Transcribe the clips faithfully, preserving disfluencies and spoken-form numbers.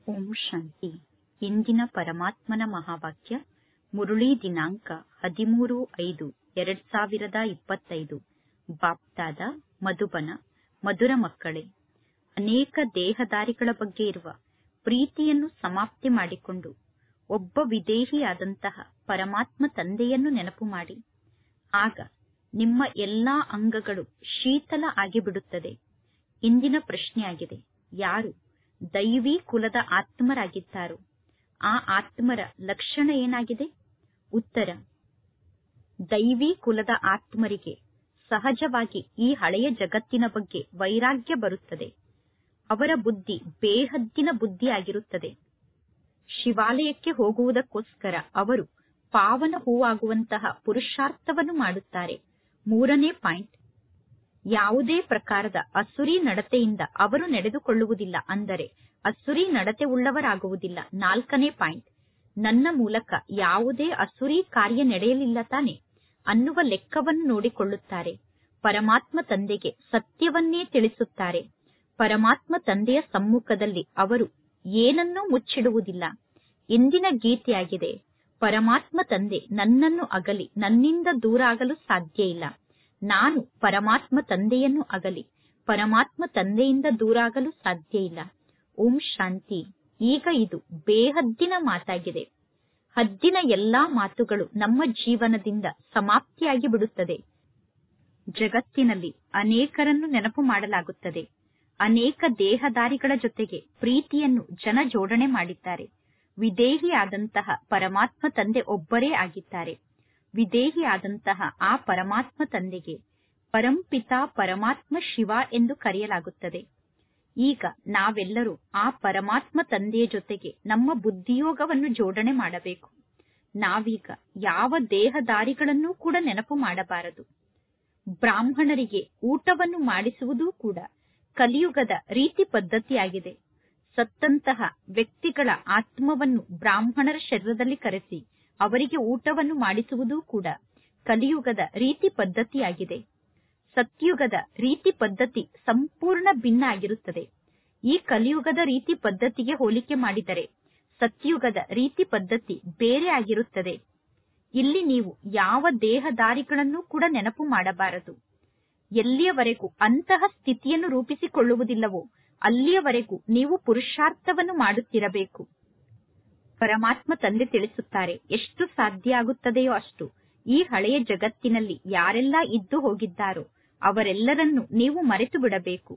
ಓಂ ಶಾಂತಿ. ಇಂದಿನ ಪರಮಾತ್ಮನ ಮಹಾವಾಕ್ಯ ಮುರುಳಿ ದಿನಾಂಕ ಹದಿಮೂರು ಐದು ಎರಡ್ ಸಾವಿರದ ಇಪ್ಪತ್ತೈದು. ಬಾಪ್ತಾದ ಮಧುಬನ. ಮಧುರ ಮಕ್ಕಳೇ, ಅನೇಕ ದೇಹದಾರಿಗಳ ಬಗ್ಗೆ ಇರುವ ಪ್ರೀತಿಯನ್ನು ಸಮಾಪ್ತಿ ಮಾಡಿಕೊಂಡು ಒಬ್ಬ ವಿದೇಹಿಯಾದಂತಹ ಪರಮಾತ್ಮ ತಂದೆಯನ್ನು ನೆನಪು ಮಾಡಿ. ಆಗ ನಿಮ್ಮ ಎಲ್ಲಾ ಅಂಗಗಳು ಶೀತಲ ಆಗಿಬಿಡುತ್ತದೆ. ಇಂದಿನ ಪ್ರಶ್ನೆಯಾಗಿದೆ, ಯಾರು ದೈವಿ ಕುಲದ ಆತ್ಮರಾಗಿದ್ದಾರೋ ಆ ಆತ್ಮರ ಲಕ್ಷಣ ಏನಾಗಿದೆ? ಉತ್ತರ: ದೈವಿ ಕುಲದ ಆತ್ಮರಿಗೆ ಸಹಜವಾಗಿ ಈ ಹಳೆಯ ಜಗತ್ತಿನ ಬಗ್ಗೆ ವೈರಾಗ್ಯ ಬರುತ್ತದೆ. ಅವರ ಬುದ್ಧಿ ಬೇಹದ್ದಿನ ಬುದ್ಧಿಯಾಗಿರುತ್ತದೆ. ಶಿವಾಲಯಕ್ಕೆ ಹೋಗುವುದಕ್ಕೋಸ್ಕರ ಅವರು ಪಾವನ ಹೂವಾಗುವಂತಹ ಪುರುಷಾರ್ಥವನ್ನು ಮಾಡುತ್ತಾರೆ. ಮೂರನೇ ಪಾಯಿಂಟ್: ಯಾವುದೇ ಪ್ರಕಾರದ ಅಸುರಿ ನಡತೆಯಿಂದ ಅವರು ನಡೆದುಕೊಳ್ಳುವುದಿಲ್ಲ, ಅಂದರೆ ಅಸುರಿ ನಡತೆ ಉಳ್ಳವರಾಗುವುದಿಲ್ಲ. ನಾಲ್ಕನೇ ಪಾಯಿಂಟ್: ನನ್ನ ಮೂಲಕ ಯಾವುದೇ ಅಸುರಿ ಕಾರ್ಯ ನಡೆಯಲಿಲ್ಲ ತಾನೆ ಅನ್ನುವ ಲೆಕ್ಕವನ್ನು ನೋಡಿಕೊಳ್ಳುತ್ತಾರೆ. ಪರಮಾತ್ಮ ತಂದೆಗೆ ಸತ್ಯವನ್ನೇ ತಿಳಿಸುತ್ತಾರೆ. ಪರಮಾತ್ಮ ತಂದೆಯ ಸಮ್ಮುಖದಲ್ಲಿ ಅವರು ಏನನ್ನೂ ಮುಚ್ಚಿಡುವುದಿಲ್ಲ. ಇಂದಿನ ಗೀತೆಯಾಗಿದೆ, ಪರಮಾತ್ಮ ತಂದೆ ನನ್ನನ್ನು ಅಗಲಿ ನನ್ನಿಂದ ದೂರ ಆಗಲು ಸಾಧ್ಯ ಇಲ್ಲ. ನಾನು ಪರಮಾತ್ಮ ತಂದೆಯನ್ನು ಅಗಲಿ ಪರಮಾತ್ಮ ತಂದೆಯಿಂದ ದೂರ ಆಗಲು ಸಾಧ್ಯ ಇಲ್ಲ. ಓಂ ಶಾಂತಿ. ಈಗ ಇದು ಬೇಹದ್ದಿನ ಮಾತಾಗಿದೆ. ಹದ್ದಿನ ಎಲ್ಲಾ ಮಾತುಗಳು ನಮ್ಮ ಜೀವನದಿಂದ ಸಮಾಪ್ತಿಯಾಗಿ ಬಿಡುತ್ತದೆ. ಜಗತ್ತಿನಲ್ಲಿ ಅನೇಕರನ್ನು ನೆನಪು ಮಾಡಲಾಗುತ್ತದೆ. ಅನೇಕ ದೇಹದಾರಿಗಳ ಜೊತೆಗೆ ಪ್ರೀತಿಯನ್ನು ಜನ ಜೋಡಣೆ ಮಾಡಿದ್ದಾರೆ. ವಿದೇಹಿಯಾದಂತಹ ಪರಮಾತ್ಮ ತಂದೆ ಒಬ್ಬರೇ ಆಗಿದ್ದಾರೆ. ವಿದೇಹಿಯಾದಂತಹ ಆ ಪರಮಾತ್ಮ ತಂದೆಗೆ ಪರಂಪಿತಾ ಪರಮಾತ್ಮ ಶಿವ ಎಂದು ಕರೆಯಲಾಗುತ್ತದೆ. ಈಗ ನಾವೆಲ್ಲರೂ ಆ ಪರಮಾತ್ಮ ತಂದೆಯ ಜೊತೆಗೆ ನಮ್ಮ ಬುದ್ಧಿಯೋಗವನ್ನು ಜೋಡಣೆ ಮಾಡಬೇಕು. ನಾವೀಗ ಯಾವ ದೇಹದಾರಿಗಳನ್ನೂ ಕೂಡ ನೆನಪು ಮಾಡಬಾರದು. ಬ್ರಾಹ್ಮಣರಿಗೆ ಊಟವನ್ನು ಮಾಡಿಸುವುದೂ ಕೂಡ ಕಲಿಯುಗದ ರೀತಿ ಪದ್ಧತಿಯಾಗಿದೆ. ಸತ್ತಂತಹ ವ್ಯಕ್ತಿಗಳ ಆತ್ಮವನ್ನು ಬ್ರಾಹ್ಮಣರ ಶರೀರದಲ್ಲಿ ಕರೆಸಿ ಅವರಿಗೆ ಊಟವನ್ನು ಮಾಡಿಸುವುದೂ ಕೂಡ ಕಲಿಯುಗದ ರೀತಿ ಪದ್ಧತಿಯಾಗಿದೆ. ಸತ್ಯುಗದ ರೀತಿ ಪದ್ಧತಿ ಸಂಪೂರ್ಣ ಭಿನ್ನ ಆಗಿರುತ್ತದೆ. ಈ ಕಲಿಯುಗದ ರೀತಿ ಪದ್ಧತಿಗೆ ಹೋಲಿಕೆ ಮಾಡಿದರೆ ಸತ್ಯುಗದ ರೀತಿ ಪದ್ಧತಿ ಬೇರೆ ಆಗಿರುತ್ತದೆ. ಇಲ್ಲಿ ನೀವು ಯಾವ ದೇಹದಾರಿಗಳನ್ನೂ ಕೂಡ ನೆನಪು ಮಾಡಬಾರದು. ಎಲ್ಲಿಯವರೆಗೂ ಅಂತಹ ಸ್ಥಿತಿಯನ್ನು ರೂಪಿಸಿಕೊಳ್ಳುವುದಿಲ್ಲವೋ ಅಲ್ಲಿಯವರೆಗೂ ನೀವು ಪುರುಷಾರ್ಥವನ್ನು ಮಾಡುತ್ತಿರಬೇಕು. ಪರಮಾತ್ಮ ತಂದೆ ತಿಳಿಸುತ್ತಾರೆ, ಎಷ್ಟು ಸಾಧ್ಯ ಆಗುತ್ತದೆಯೋ ಅಷ್ಟು ಈ ಹಳೆಯ ಜಗತ್ತಿನಲ್ಲಿ ಯಾರೆಲ್ಲ ಇದ್ದು ಹೋಗಿದ್ದಾರೋ ಅವರೆಲ್ಲರನ್ನೂ ನೀವು ಮರೆತು ಬಿಡಬೇಕು.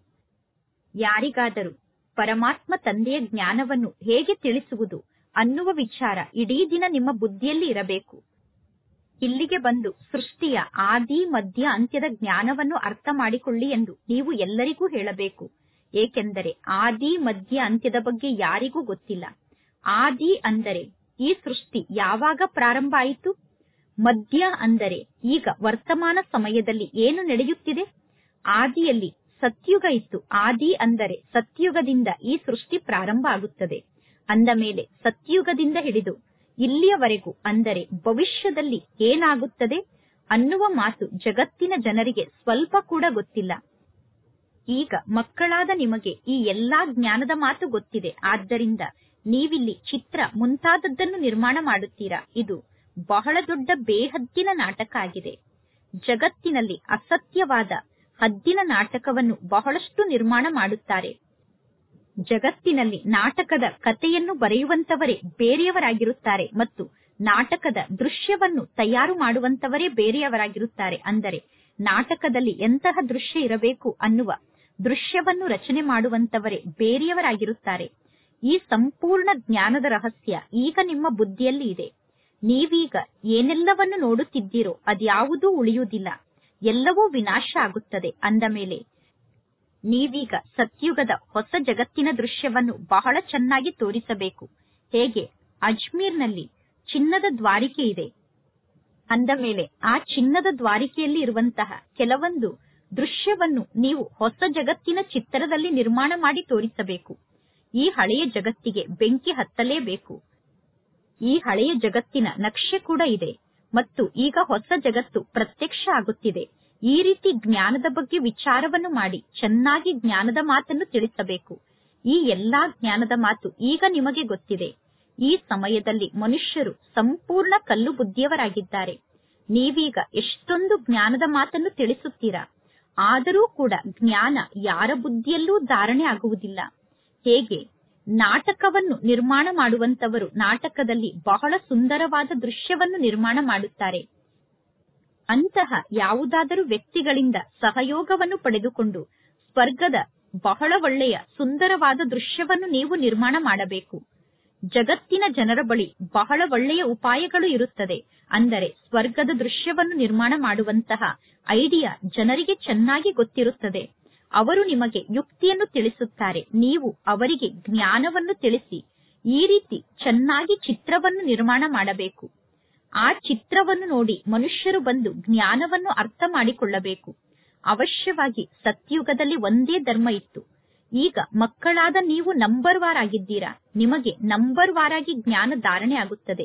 ಯಾರಿಗಾದರೂ ಪರಮಾತ್ಮ ತಂದೆಯ ಜ್ಞಾನವನ್ನು ಹೇಗೆ ತಿಳಿಸುವುದು ಅನ್ನುವ ವಿಚಾರ ಇಡೀ ದಿನ ನಿಮ್ಮ ಬುದ್ಧಿಯಲ್ಲಿ ಇರಬೇಕು. ಇಲ್ಲಿಗೆ ಬಂದು ಸೃಷ್ಟಿಯ ಆದಿ ಮಧ್ಯ ಅಂತ್ಯದ ಜ್ಞಾನವನ್ನು ಅರ್ಥ ಮಾಡಿಕೊಳ್ಳಿ ಎಂದು ನೀವು ಎಲ್ಲರಿಗೂ ಹೇಳಬೇಕು. ಏಕೆಂದರೆ ಆದಿ ಮಧ್ಯ ಅಂತ್ಯದ ಬಗ್ಗೆ ಯಾರಿಗೂ ಗೊತ್ತಿಲ್ಲ. ಆದಿ ಅಂದರೆ ಈ ಸೃಷ್ಟಿ ಯಾವಾಗ ಪ್ರಾರಂಭ ಆಯಿತು, ಮಧ್ಯ ಅಂದರೆ ಈಗ ವರ್ತಮಾನ ಸಮಯದಲ್ಲಿ ಏನು ನಡೆಯುತ್ತಿದೆ. ಆದಿಯಲ್ಲಿ ಸತ್ಯುಗ ಇತ್ತು. ಆದಿ ಅಂದರೆ ಸತ್ಯುಗದಿಂದ ಈ ಸೃಷ್ಟಿ ಪ್ರಾರಂಭ ಆಗುತ್ತದೆ. ಅಂದ ಮೇಲೆ ಸತ್ಯುಗದಿಂದ ಹಿಡಿದು ಇಲ್ಲಿಯವರೆಗೂ ಅಂದರೆ ಭವಿಷ್ಯದಲ್ಲಿ ಏನಾಗುತ್ತದೆ ಅನ್ನುವ ಮಾತು ಜಗತ್ತಿನ ಜನರಿಗೆ ಸ್ವಲ್ಪ ಕೂಡ ಗೊತ್ತಿಲ್ಲ. ಈಗ ಮಕ್ಕಳಾದ ನಿಮಗೆ ಈ ಎಲ್ಲಾ ಜ್ಞಾನದ ಮಾತು ಗೊತ್ತಿದೆ. ಆದ್ದರಿಂದ ನೀವಿಲ್ಲಿ ಚಿತ್ರ ಮುಂತಾದದ್ದನ್ನು ನಿರ್ಮಾಣ ಮಾಡುತ್ತೀರಾ. ಇದು ಬಹಳ ದೊಡ್ಡ ಬೇಹದ್ದಿನ ನಾಟಕ ಆಗಿದೆ. ಜಗತ್ತಿನಲ್ಲಿ ಅಸತ್ಯವಾದ ಹದ್ದಿನ ನಾಟಕವನ್ನು ಬಹಳಷ್ಟು ನಿರ್ಮಾಣ ಮಾಡುತ್ತಾರೆ. ಜಗತ್ತಿನಲ್ಲಿ ನಾಟಕದ ಕಥೆಯನ್ನು ಬರೆಯುವಂತವರೇ ಬೇರೆಯವರಾಗಿರುತ್ತಾರೆ ಮತ್ತು ನಾಟಕದ ದೃಶ್ಯವನ್ನು ತಯಾರು ಮಾಡುವಂತವರೇ ಬೇರೆಯವರಾಗಿರುತ್ತಾರೆ. ಅಂದರೆ ನಾಟಕದಲ್ಲಿ ಎಂತಹ ದೃಶ್ಯ ಇರಬೇಕು ಅನ್ನುವ ದೃಶ್ಯವನ್ನು ರಚನೆ ಮಾಡುವಂತವರೇ ಬೇರೆಯವರಾಗಿರುತ್ತಾರೆ. ಈ ಸಂಪೂರ್ಣ ಜ್ಞಾನದ ರಹಸ್ಯ ಈಗ ನಿಮ್ಮ ಬುದ್ಧಿಯಲ್ಲಿ ಇದೆ. ನೀವೀಗ ಏನೆಲ್ಲವನ್ನು ನೋಡುತ್ತಿದ್ದೀರೋ ಅದ್ಯಾವುದೂ ಉಳಿಯುವುದಿಲ್ಲ, ಎಲ್ಲವೂ ವಿನಾಶ ಆಗುತ್ತದೆ. ಅಂದ ಮೇಲೆ ನೀವೀಗ ಸತ್ಯುಗದ ಹೊಸ ಜಗತ್ತಿನ ದೃಶ್ಯವನ್ನು ಬಹಳ ಚೆನ್ನಾಗಿ ತೋರಿಸಬೇಕು. ಹೇಗೆ ಅಜ್ಮೀರ್ನಲ್ಲಿ ಚಿನ್ನದ ದ್ವಾರಿಕೆ ಇದೆ. ಅಂದ ಮೇಲೆ ಆ ಚಿನ್ನದ ದ್ವಾರಿಕೆಯಲ್ಲಿ ಇರುವಂತಹ ಕೆಲವೊಂದು ದೃಶ್ಯವನ್ನು ನೀವು ಹೊಸ ಜಗತ್ತಿನ ಚಿತ್ರದಲ್ಲಿ ನಿರ್ಮಾಣ ಮಾಡಿ ತೋರಿಸಬೇಕು. ಈ ಹಳೆಯ ಜಗತ್ತಿಗೆ ಬೆಂಕಿ ಹತ್ತಲೇಬೇಕು. ಈ ಹಳೆಯ ಜಗತ್ತಿನ ನಕ್ಷೆ ಕೂಡ ಇದೆ ಮತ್ತು ಈಗ ಹೊಸ ಜಗತ್ತು ಪ್ರತ್ಯಕ್ಷ ಆಗುತ್ತಿದೆ. ಈ ರೀತಿ ಜ್ಞಾನದ ಬಗ್ಗೆ ವಿಚಾರವನ್ನು ಮಾಡಿ ಚೆನ್ನಾಗಿ ಜ್ಞಾನದ ಮಾತನ್ನು ತಿಳಿಸಬೇಕು. ಈ ಎಲ್ಲಾ ಜ್ಞಾನದ ಮಾತು ಈಗ ನಿಮಗೆ ಗೊತ್ತಿದೆ. ಈ ಸಮಯದಲ್ಲಿ ಮನುಷ್ಯರು ಸಂಪೂರ್ಣ ಕಲ್ಲು ಬುದ್ಧಿಯವರಾಗಿದ್ದಾರೆ. ನೀವೀಗ ಎಷ್ಟೊಂದು ಜ್ಞಾನದ ಮಾತನ್ನು ತಿಳಿಸುತ್ತೀರಾ, ಆದರೂ ಕೂಡ ಜ್ಞಾನ ಯಾರ ಬುದ್ಧಿಯಲ್ಲೂ ಧಾರಣೆ ಆಗುವುದಿಲ್ಲ. ಹೇಗೆ ನಾಟಕವನ್ನು ನಿರ್ಮಾಣ ಮಾಡುವಂತವರು ನಾಟಕದಲ್ಲಿ ಬಹಳ ಸುಂದರವಾದ ದೃಶ್ಯವನ್ನು ನಿರ್ಮಾಣ ಮಾಡುತ್ತಾರೆ, ಅಂತಹ ಯಾವುದಾದರೂ ವ್ಯಕ್ತಿಗಳಿಂದ ಸಹಯೋಗವನ್ನು ಪಡೆದುಕೊಂಡು ಸ್ವರ್ಗದ ಬಹಳ ಒಳ್ಳೆಯ ಸುಂದರವಾದ ದೃಶ್ಯವನ್ನು ನೀವು ನಿರ್ಮಾಣ ಮಾಡಬೇಕು. ಜಗತ್ತಿನ ಜನರ ಬಳಿ ಬಹಳ ಒಳ್ಳೆಯ ಉಪಾಯಗಳು ಇರುತ್ತದೆ. ಅಂದರೆ ಸ್ವರ್ಗದ ದೃಶ್ಯವನ್ನು ನಿರ್ಮಾಣ ಮಾಡುವಂತಹ ಐಡಿಯಾ ಜನರಿಗೆ ಚೆನ್ನಾಗಿ ಗೊತ್ತಿರುತ್ತದೆ. ಅವರು ನಿಮಗೆ ಯುಕ್ತಿಯನ್ನು ತಿಳಿಸುತ್ತಾರೆ, ನೀವು ಅವರಿಗೆ ಜ್ಞಾನವನ್ನು ತಿಳಿಸಿ ಈ ರೀತಿ ಚೆನ್ನಾಗಿ ಚಿತ್ರವನ್ನು ನಿರ್ಮಾಣ ಮಾಡಬೇಕು. ಆ ಚಿತ್ರವನ್ನು ನೋಡಿ ಮನುಷ್ಯರು ಬಂದು ಜ್ಞಾನವನ್ನು ಅರ್ಥ ಮಾಡಿಕೊಳ್ಳಬೇಕು. ಅವಶ್ಯವಾಗಿ ಸತ್ಯುಗದಲ್ಲಿ ಒಂದೇ ಧರ್ಮ ಇತ್ತು. ಈಗ ಮಕ್ಕಳಾದ ನೀವು ನಂಬರ್ ವಾರ್ ಆಗಿದ್ದೀರಾ. ನಿಮಗೆ ನಂಬರ್ ವಾರ್ ಆಗಿ ಜ್ಞಾನ ಧಾರಣೆ ಆಗುತ್ತದೆ.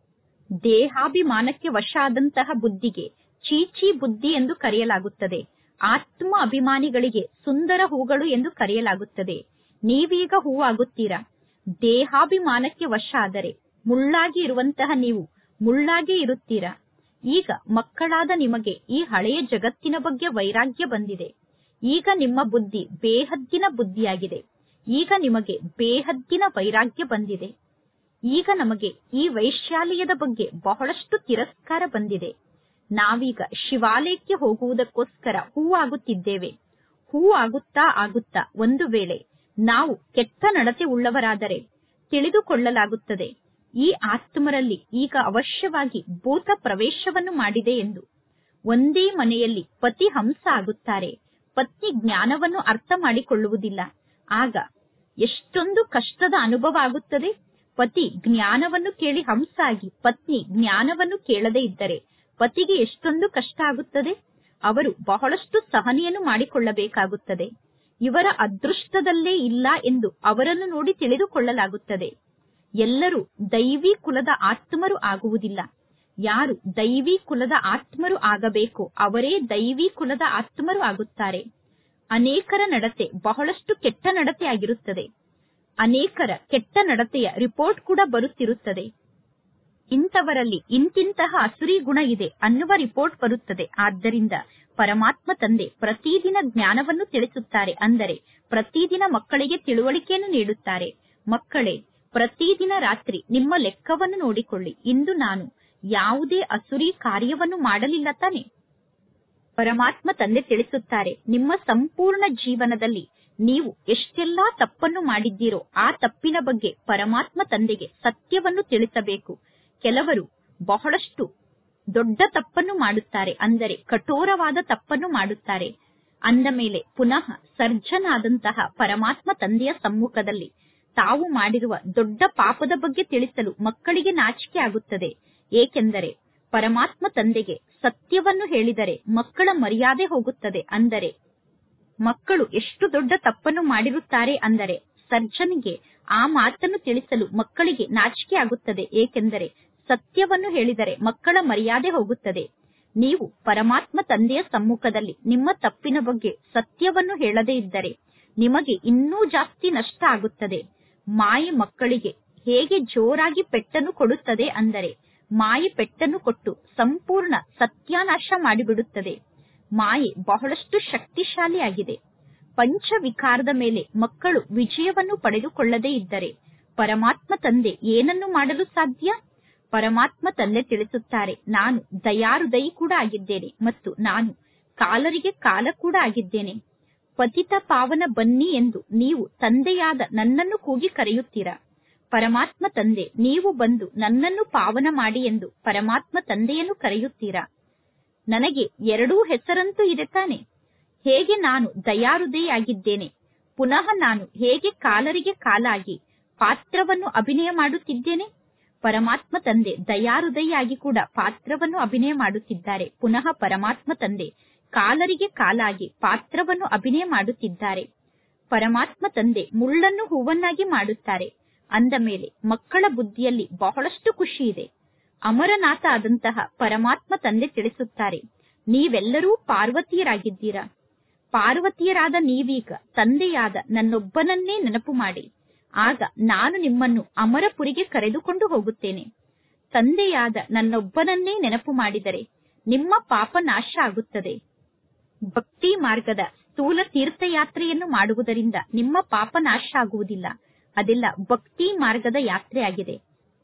ದೇಹಾಭಿಮಾನಕ್ಕೆ ವಶ ಆದಂತಹ ಬುದ್ಧಿಗೆ ಚೀಚಿ ಬುದ್ಧಿ ಎಂದು ಕರೆಯಲಾಗುತ್ತದೆ. ಆತ್ಮ ಅಭಿಮಾನಿಗಳಿಗೆ ಸುಂದರ ಹೂಗಳು ಎಂದು ಕರೆಯಲಾಗುತ್ತದೆ. ನೀವೀಗ ಹೂವಾಗುತ್ತೀರಾ. ದೇಹಾಭಿಮಾನಕ್ಕೆ ವಶ ಆದರೆ ಮುಳ್ಳಾಗಿ ಇರುವಂತಹ ನೀವು ಮುಳ್ಳಾಗಿ ಇರುತ್ತೀರಾ. ಈಗ ಮಕ್ಕಳಾದ ನಿಮಗೆ ಈ ಹಳೆಯ ಜಗತ್ತಿನ ಬಗ್ಗೆ ವೈರಾಗ್ಯ ಬಂದಿದೆ. ಈಗ ನಿಮ್ಮ ಬುದ್ಧಿ ಬೇಹದ್ದಿನ ಬುದ್ಧಿಯಾಗಿದೆ. ಈಗ ನಿಮಗೆ ಬೇಹದ್ದಿನ ವೈರಾಗ್ಯ ಬಂದಿದೆ. ಈಗ ನಮಗೆ ಈ ವೈಶಾಲ್ಯದ ಬಗ್ಗೆ ಬಹಳಷ್ಟು ತಿರಸ್ಕಾರ ಬಂದಿದೆ. ನಾವೀಗ ಶಿವಾಲಯಕ್ಕೆ ಹೋಗುವುದಕ್ಕೋಸ್ಕರ ಹೂ ಆಗುತ್ತಿದ್ದೇವೆ. ಹೂ ಆಗುತ್ತಾ ಆಗುತ್ತಾ ಒಂದು ವೇಳೆ ನಾವು ಕೆಟ್ಟ ನಡತೆ ಉಳ್ಳವರಾದರೆ ತಿಳಿದುಕೊಳ್ಳಲಾಗುತ್ತದೆ, ಈ ಆತ್ಮರಲ್ಲಿ ಈಗ ಅವಶ್ಯವಾಗಿ ಭೂತ ಪ್ರವೇಶವನ್ನು ಮಾಡಿದೆ ಎಂದು. ಒಂದೇ ಮನೆಯಲ್ಲಿ ಪತಿ ಹಂಸ ಆಗುತ್ತಾರೆ, ಪತ್ನಿ ಜ್ಞಾನವನ್ನು ಅರ್ಥ ಮಾಡಿಕೊಳ್ಳುವುದಿಲ್ಲ. ಆಗ ಎಷ್ಟೊಂದು ಕಷ್ಟದ ಅನುಭವ ಆಗುತ್ತದೆ. ಪತಿ ಜ್ಞಾನವನ್ನು ಕೇಳಿ ಹಂಸ ಆಗಿ ಪತ್ನಿ ಜ್ಞಾನವನ್ನು ಕೇಳದೇ ಇದ್ದರೆ ಪತಿಗೆ ಎಷ್ಟೊಂದು ಕಷ್ಟ ಆಗುತ್ತದೆ. ಅವರು ಬಹಳಷ್ಟು ಸಹನೆಯನ್ನು ಮಾಡಿಕೊಳ್ಳಬೇಕಾಗುತ್ತದೆ. ಇವರ ಅದೃಷ್ಟದಲ್ಲೇ ಇಲ್ಲ ಎಂದು ಅವರನ್ನು ನೋಡಿ ತಿಳಿದುಕೊಳ್ಳಲಾಗುತ್ತದೆ. ಎಲ್ಲರೂ ದೈವಿ ಕುಲದ ಆತ್ಮರು ಆಗುವುದಿಲ್ಲ. ಯಾರು ದೈವಿ ಕುಲದ ಆತ್ಮರು ಆಗಬೇಕೋ ಅವರೇ ದೈವಿ ಕುಲದ ಆತ್ಮರು ಆಗುತ್ತಾರೆ. ಅನೇಕರ ನಡತೆ ಬಹಳಷ್ಟು ಕೆಟ್ಟ ನಡತೆ ಆಗಿರುತ್ತದೆ. ಅನೇಕರ ಕೆಟ್ಟ ನಡತೆಯ ರಿಪೋರ್ಟ್ ಕೂಡ ಬರುತ್ತಿರುತ್ತದೆ. ಇಂಥವರಲ್ಲಿ ಇಂತಿಂತಹ ಅಸುರಿ ಗುಣ ಇದೆ ಅನ್ನುವ ರಿಪೋರ್ಟ್ ಬರುತ್ತದೆ. ಆದ್ದರಿಂದ ಪರಮಾತ್ಮ ತಂದೆ ಪ್ರತಿದಿನ ಜ್ಞಾನವನ್ನು ತಿಳಿಸುತ್ತಾರೆ. ಅಂದರೆ ಪ್ರತಿದಿನ ಮಕ್ಕಳಿಗೆ ತಿಳುವಳಿಕೆಯನ್ನು ನೀಡುತ್ತಾರೆ. ಮಕ್ಕಳೇ, ಪ್ರತಿದಿನ ರಾತ್ರಿ ನಿಮ್ಮ ಲೆಕ್ಕವನ್ನು ನೋಡಿಕೊಳ್ಳಿ. ಇಂದು ನಾನು ಯಾವುದೇ ಅಸುರಿ ಕಾರ್ಯವನ್ನು ಮಾಡಲಿಲ್ಲ ತಾನೆ? ಪರಮಾತ್ಮ ತಂದೆ ತಿಳಿಸುತ್ತಾರೆ, ನಿಮ್ಮ ಸಂಪೂರ್ಣ ಜೀವನದಲ್ಲಿ ನೀವು ಎಷ್ಟೆಲ್ಲಾ ತಪ್ಪನ್ನು ಮಾಡಿದ್ದೀರೋ ಆ ತಪ್ಪಿನ ಬಗ್ಗೆ ಪರಮಾತ್ಮ ತಂದೆಗೆ ಸತ್ಯವನ್ನು ತಿಳಿಸಬೇಕು. ಕೆಲವರು ಬಹಳಷ್ಟು ದೊಡ್ಡ ತಪ್ಪನ್ನು ಮಾಡುತ್ತಾರೆ, ಅಂದರೆ ಕಠೋರವಾದ ತಪ್ಪನ್ನು ಮಾಡುತ್ತಾರೆ. ಅಂದ ಮೇಲೆ ಪುನಃ ಸರ್ಜನಾದಂತಹ ಪರಮಾತ್ಮ ತಂದೆಯ ಸಮ್ಮುಖದಲ್ಲಿ ತಾವು ಮಾಡಿರುವ ದೊಡ್ಡ ಪಾಪದ ಬಗ್ಗೆ ತಿಳಿಸಲು ಮಕ್ಕಳಿಗೆ ನಾಚಿಕೆ ಆಗುತ್ತದೆ. ಏಕೆಂದರೆ ಪರಮಾತ್ಮ ತಂದೆಗೆ ಸತ್ಯವನ್ನು ಹೇಳಿದರೆ ಮಕ್ಕಳ ಮರ್ಯಾದೆ ಹೋಗುತ್ತದೆ. ಅಂದರೆ ಮಕ್ಕಳು ಎಷ್ಟು ದೊಡ್ಡ ತಪ್ಪನ್ನು ಮಾಡಿರುತ್ತಾರೆ ಅಂದರೆ ಸರ್ಜನಿಗೆ ಆ ಮಾತನ್ನು ತಿಳಿಸಲು ಮಕ್ಕಳಿಗೆ ನಾಚಿಕೆ ಆಗುತ್ತದೆ. ಏಕೆಂದರೆ ಸತ್ಯವನ್ನು ಹೇಳಿದರೆ ಮಕ್ಕಳ ಮರ್ಯಾದೆ ಹೋಗುತ್ತದೆ. ನೀವು ಪರಮಾತ್ಮ ತಂದೆಯ ಸಮ್ಮುಖದಲ್ಲಿ ನಿಮ್ಮ ತಪ್ಪಿನ ಬಗ್ಗೆ ಸತ್ಯವನ್ನು ಹೇಳದೇ ಇದ್ದರೆ ನಿಮಗೆ ಇನ್ನೂ ಜಾಸ್ತಿ ನಷ್ಟ ಆಗುತ್ತದೆ. ಮಾಯೆ ಮಕ್ಕಳಿಗೆ ಹೇಗೆ ಜೋರಾಗಿ ಪೆಟ್ಟನ್ನು ಕೊಡುತ್ತದೆ ಅಂದರೆ ಮಾಯೆ ಪೆಟ್ಟನ್ನು ಕೊಟ್ಟು ಸಂಪೂರ್ಣ ಸತ್ಯಾನಾಶ ಮಾಡಿಬಿಡುತ್ತದೆ. ಮಾಯೆ ಬಹಳಷ್ಟು ಶಕ್ತಿಶಾಲಿಯಾಗಿದೆ. ಪಂಚವಿಕಾರದ ಮೇಲೆ ಮಕ್ಕಳು ವಿಜಯವನ್ನು ಪಡೆದುಕೊಳ್ಳದೇ ಇದ್ದರೆ ಪರಮಾತ್ಮ ತಂದೆ ಏನನ್ನು ಮಾಡಲು ಸಾಧ್ಯ? ಪರಮಾತ್ಮ ತಂದೆ ತಿಳಿಸುತ್ತಾರೆ, ನಾನು ದಯಾಹೃದಯಿ ಕೂಡ ಆಗಿದ್ದೇನೆ ಮತ್ತು ನಾನು ಕಾಲರಿಗೆ ಕಾಲ ಕೂಡ ಆಗಿದ್ದೇನೆ. ಪತಿತ ಪಾವನ ಬನ್ನಿ ಎಂದು ನೀವು ತಂದೆಯಾದ ನನ್ನನ್ನು ಕೂಗಿ ಕರೆಯುತ್ತೀರಾ. ಪರಮಾತ್ಮ ತಂದೆ ನೀವು ಬಂದು ನನ್ನನ್ನು ಪಾವನ ಮಾಡಿ ಎಂದು ಪರಮಾತ್ಮ ತಂದೆಯನ್ನು ಕರೆಯುತ್ತೀರಾ. ನನಗೆ ಎರಡೂ ಹೆಸರಂತೂ ಇದೆ ತಾನೆ? ಹೇಗೆ ನಾನು ದಯಾಹೃದಯಿ ಆಗಿದ್ದೇನೆ, ಪುನಃ ನಾನು ಹೇಗೆ ಕಾಲರಿಗೆ ಕಾಲಾಗಿ ಪಾತ್ರವನ್ನು ಅಭಿನಯ ಮಾಡುತ್ತಿದ್ದೇನೆ. ಪರಮಾತ್ಮ ತಂದೆ ದಯಾಹೃದಯಿಯಾಗಿ ಕೂಡ ಪಾತ್ರವನ್ನು ಅಭಿನಯ ಮಾಡುತ್ತಿದ್ದಾರೆ. ಪುನಃ ಪರಮಾತ್ಮ ತಂದೆ ಕಾಲರಿಗೆ ಕಾಲಾಗಿ ಪಾತ್ರವನ್ನು ಅಭಿನಯ ಮಾಡುತ್ತಿದ್ದಾರೆ. ಪರಮಾತ್ಮ ತಂದೆ ಮುಳ್ಳನ್ನು ಹೂವನ್ನಾಗಿ ಮಾಡುತ್ತಾರೆ. ಅಂದ ಮೇಲೆ ಮಕ್ಕಳ ಬುದ್ಧಿಯಲ್ಲಿ ಬಹಳಷ್ಟು ಖುಷಿ ಇದೆ. ಅಮರನಾಥ ಆದಂತಹ ಪರಮಾತ್ಮ ತಂದೆ ತಿಳಿಸುತ್ತಾರೆ, ನೀವೆಲ್ಲರೂ ಪಾರ್ವತಿಯರಾಗಿದ್ದೀರಾ. ಪಾರ್ವತಿಯರಾದ ನೀವೀಗ ತಂದೆಯಾದ ನನ್ನೊಬ್ಬನನ್ನೇ ನೆನಪು ಮಾಡಿ. ಆಗ ನಾನು ನಿಮ್ಮನ್ನು ಅಮರಪುರಿಗೆ ಕರೆದುಕೊಂಡು ಹೋಗುತ್ತೇನೆ. ತಂದೆಯಾದ ನನ್ನೊಬ್ಬನನ್ನೇ ನೆನಪು ಮಾಡಿದರೆ ನಿಮ್ಮ ಪಾಪ ನಾಶ ಆಗುತ್ತದೆ. ಭಕ್ತಿ ಮಾರ್ಗದ ಸ್ಥೂಲ ತೀರ್ಥಯಾತ್ರೆಯನ್ನು ಮಾಡುವುದರಿಂದ ನಿಮ್ಮ ಪಾಪ ನಾಶ ಆಗುವುದಿಲ್ಲ. ಅದೆಲ್ಲ ಭಕ್ತಿ ಮಾರ್ಗದ ಯಾತ್ರೆಯಾಗಿದೆ.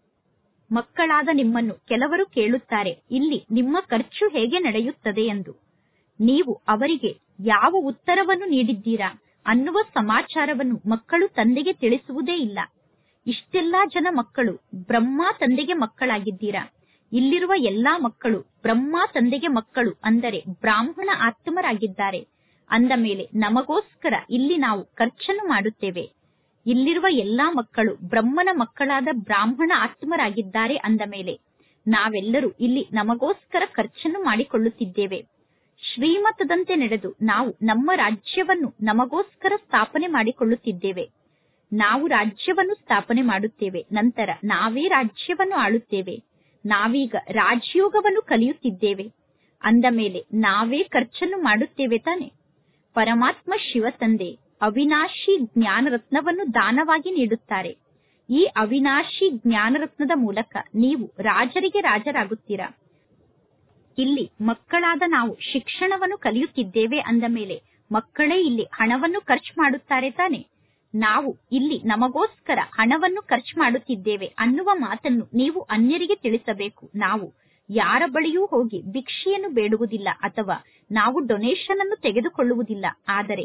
ಮಕ್ಕಳಾದ ನಿಮ್ಮನ್ನು ಕೆಲವರು ಕೇಳುತ್ತಾರೆ, ಇಲ್ಲಿ ನಿಮ್ಮ ಖರ್ಚು ಹೇಗೆ ನಡೆಯುತ್ತದೆ ಎಂದು. ನೀವು ಅವರಿಗೆ ಯಾವ ಉತ್ತರವನ್ನು ನೀಡಿದ್ದೀರಾ ಅನ್ನುವ ಸಮಾಚಾರವನ್ನು ಮಕ್ಕಳು ತಂದೆಗೆ ತಿಳಿಸುವುದೇ ಇಲ್ಲ. ಇಷ್ಟೆಲ್ಲಾ ಜನ ಮಕ್ಕಳು ಬ್ರಹ್ಮ ತಂದೆಗೆ ಮಕ್ಕಳಾಗಿದ್ದೀರಾ. ಇಲ್ಲಿರುವ ಎಲ್ಲಾ ಮಕ್ಕಳು ಬ್ರಹ್ಮ ತಂದೆಗೆ ಮಕ್ಕಳು ಅಂದರೆ ಬ್ರಾಹ್ಮಣ ಆತ್ಮರಾಗಿದ್ದಾರೆ. ಅಂದ ಮೇಲೆ ನಮಗೋಸ್ಕರ ಇಲ್ಲಿ ನಾವು ಖರ್ಚನ್ನು ಮಾಡುತ್ತೇವೆ. ಇಲ್ಲಿರುವ ಎಲ್ಲಾ ಮಕ್ಕಳು ಬ್ರಹ್ಮನ ಮಕ್ಕಳಾದ ಬ್ರಾಹ್ಮಣ ಆತ್ಮರಾಗಿದ್ದಾರೆ. ಅಂದ ಮೇಲೆ ನಾವೆಲ್ಲರೂ ಇಲ್ಲಿ ನಮಗೋಸ್ಕರ ಖರ್ಚನ್ನು ಮಾಡಿಕೊಳ್ಳುತ್ತಿದ್ದೇವೆ. ಶ್ರೀಮತದಂತೆ ನಡೆದು ನಾವು ನಮ್ಮ ರಾಜ್ಯವನ್ನು ನಮಗೋಸ್ಕರ ಸ್ಥಾಪನೆ ಮಾಡಿಕೊಳ್ಳುತ್ತಿದ್ದೇವೆ. ನಾವು ರಾಜ್ಯವನ್ನು ಸ್ಥಾಪನೆ ಮಾಡುತ್ತೇವೆ, ನಂತರ ನಾವೇ ರಾಜ್ಯವನ್ನು ಆಳುತ್ತೇವೆ. ನಾವೀಗ ರಾಜಯೋಗವನ್ನು ಕಲಿಯುತ್ತಿದ್ದೇವೆ. ಅಂದ ಮೇಲೆ ನಾವೇ ಖರ್ಚನ್ನು ಮಾಡುತ್ತೇವೆ ತಾನೆ. ಪರಮಾತ್ಮ ಶಿವ ತಂದೆ ಅವಿನಾಶಿ ಜ್ಞಾನ ರತ್ನವನ್ನು ದಾನವಾಗಿ ನೀಡುತ್ತಾರೆ. ಈ ಅವಿನಾಶಿ ಜ್ಞಾನ ರತ್ನದ ಮೂಲಕ ನೀವು ರಾಜರಿಗೆ ರಾಜರಾಗುತ್ತೀರಾ. ಇಲ್ಲಿ ಮಕ್ಕಳಾದ ನಾವು ಶಿಕ್ಷಣವನ್ನು ಕಲಿಯುತ್ತಿದ್ದೇವೆ. ಅಂದ ಮೇಲೆ ಮಕ್ಕಳೇ ಇಲ್ಲಿ ಹಣವನ್ನು ಖರ್ಚು ಮಾಡುತ್ತಾರೆ ತಾನೆ. ನಾವು ಇಲ್ಲಿ ನಮಗೋಸ್ಕರ ಹಣವನ್ನು ಖರ್ಚು ಮಾಡುತ್ತಿದ್ದೇವೆ ಅನ್ನುವ ಮಾತನ್ನು ನೀವು ಅನ್ಯರಿಗೆ ತಿಳಿಸಬೇಕು. ನಾವು ಯಾರ ಬಳಿಯೂ ಹೋಗಿ ಭಿಕ್ಷೆಯನ್ನು ಬೇಡುವುದಿಲ್ಲ ಅಥವಾ ನಾವು ಡೊನೇಷನ್ ಅನ್ನು ತೆಗೆದುಕೊಳ್ಳುವುದಿಲ್ಲ. ಆದರೆ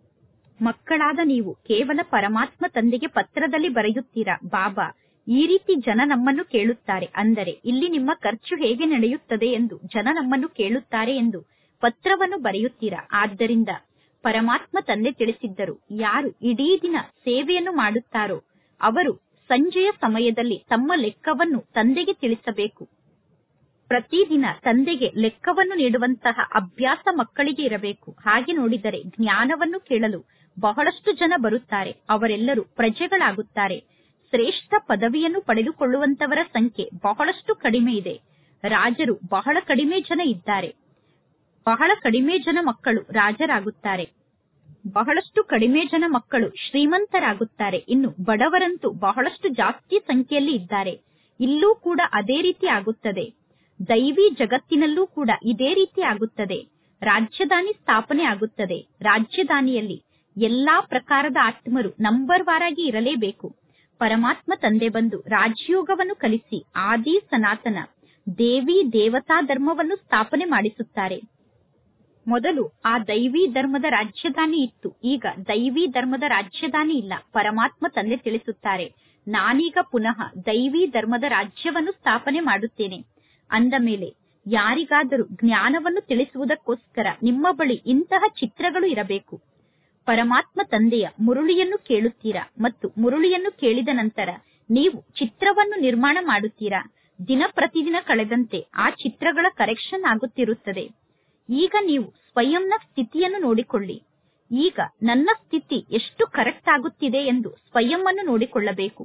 ಮಕ್ಕಳಾದ ನೀವು ಕೇವಲ ಪರಮಾತ್ಮ ತಂದೆಗೆ ಪತ್ರದಲ್ಲಿ ಬರೆಯುತ್ತೀರಾ, ಬಾಬಾ ಈ ರೀತಿ ಜನ ನಮ್ಮನ್ನು ಕೇಳುತ್ತಾರೆ, ಅಂದರೆ ಇಲ್ಲಿ ನಿಮ್ಮ ಖರ್ಚು ಹೇಗೆ ನಡೆಯುತ್ತದೆ ಎಂದು ಜನ ನಮ್ಮನ್ನು ಕೇಳುತ್ತಾರೆ ಎಂದು ಪತ್ರವನ್ನು ಬರೆಯುತ್ತೀರಾ. ಆದ್ದರಿಂದ ಪರಮಾತ್ಮ ತಂದೆ ತಿಳಿಸಿದ್ದರು, ಯಾರು ಇಡೀ ದಿನ ಸೇವೆಯನ್ನು ಮಾಡುತ್ತಾರೋ ಅವರು ಸಂಜೆಯ ಸಮಯದಲ್ಲಿ ತಮ್ಮ ಲೆಕ್ಕವನ್ನು ತಂದೆಗೆ ತಿಳಿಸಬೇಕು. ಪ್ರತಿದಿನ ತಂದೆಗೆ ಲೆಕ್ಕವನ್ನು ನೀಡುವಂತಹ ಅಭ್ಯಾಸ ಮಕ್ಕಳಿಗೆ ಇರಬೇಕು. ಹಾಗೆ ನೋಡಿದರೆ ಜ್ಞಾನವನ್ನು ಕೇಳಲು ಬಹಳಷ್ಟು ಜನ ಬರುತ್ತಾರೆ. ಅವರೆಲ್ಲರೂ ಪ್ರಜೆಗಳಾಗುತ್ತಾರೆ. ಶ್ರೇಷ್ಠ ಪದವಿಯನ್ನು ಪಡೆದುಕೊಳ್ಳುವಂತವರ ಸಂಖ್ಯೆ ಬಹಳಷ್ಟು ಕಡಿಮೆ ಇದೆ. ರಾಜರು ಬಹಳ ಕಡಿಮೆ ಜನ ಇದ್ದಾರೆ. ಬಹಳ ಕಡಿಮೆ ಜನ ಮಕ್ಕಳು ರಾಜರಾಗುತ್ತಾರೆ. ಬಹಳಷ್ಟು ಕಡಿಮೆ ಜನ ಮಕ್ಕಳು ಶ್ರೀಮಂತರಾಗುತ್ತಾರೆ. ಇನ್ನು ಬಡವರಂತೂ ಬಹಳಷ್ಟು ಜಾಸ್ತಿ ಸಂಖ್ಯೆಯಲ್ಲಿ ಇದ್ದಾರೆ. ಇಲ್ಲೂ ಕೂಡ ಅದೇ ರೀತಿ ಆಗುತ್ತದೆ. ದೈವಿ ಜಗತ್ತಿನಲ್ಲೂ ಕೂಡ ಇದೇ ರೀತಿ ಆಗುತ್ತದೆ. ರಾಜ್ಯಧಾನಿ ಸ್ಥಾಪನೆ ಆಗುತ್ತದೆ. ರಾಜ್ಯಧಾನಿಯಲ್ಲಿ ಎಲ್ಲಾ ಪ್ರಕಾರದ ಆತ್ಮರು ನಂಬರ್ ವಾರಾಗಿ ಇರಲೇಬೇಕು. ಪರಮಾತ್ಮ ತಂದೆ ಬಂದು ರಾಜಯೋಗವನ್ನು ಕಲಿಸಿ ಆದಿ ಸನಾತನ ದೇವಿ ದೇವತಾ ಧರ್ಮವನ್ನು ಸ್ಥಾಪನೆ ಮಾಡಿಸುತ್ತಾರೆ. ಮೊದಲು ಆ ದೈವಿ ಧರ್ಮದ ರಾಜ್ಯಧಾನಿ ಇತ್ತು. ಈಗ ದೈವಿ ಧರ್ಮದ ರಾಜ್ಯಧಾನಿ ಇಲ್ಲ. ಪರಮಾತ್ಮ ತಂದೆ ತಿಳಿಸುತ್ತಾರೆ, ನಾನೀಗ ಪುನಃ ದೈವಿ ಧರ್ಮದ ರಾಜ್ಯವನ್ನು ಸ್ಥಾಪನೆ ಮಾಡುತ್ತೇನೆ. ಅಂದ ಮೇಲೆ ಯಾರಿಗಾದರೂ ಜ್ಞಾನವನ್ನು ತಿಳಿಸುವುದಕ್ಕೋಸ್ಕರ ನಿಮ್ಮ ಬಳಿ ಇಂತಹ ಚಿತ್ರಗಳು ಇರಬೇಕು. ಪರಮಾತ್ಮ ತಂದೆಯ ಮುರುಳಿಯನ್ನು ಕೇಳುತ್ತೀರಾ ಮತ್ತು ಮುರುಳಿಯನ್ನು ಕೇಳಿದ ನಂತರ ನೀವು ಚಿತ್ರವನ್ನು ನಿರ್ಮಾಣ ಮಾಡುತ್ತೀರಾ. ದಿನ ಪ್ರತಿದಿನ ಕಳೆದಂತೆ ಆ ಚಿತ್ರಗಳ ಕರೆಕ್ಷನ್ ಆಗುತ್ತಿರುತ್ತದೆ. ಈಗ ನೀವು ಸ್ವಯಂನ ಸ್ಥಿತಿಯನ್ನು ನೋಡಿಕೊಳ್ಳಿ. ಈಗ ನನ್ನ ಸ್ಥಿತಿ ಎಷ್ಟು ಕರೆಕ್ಟ್ ಆಗುತ್ತಿದೆ ಎಂದು ಸ್ವಯಂ ಅನ್ನು ನೋಡಿಕೊಳ್ಳಬೇಕು.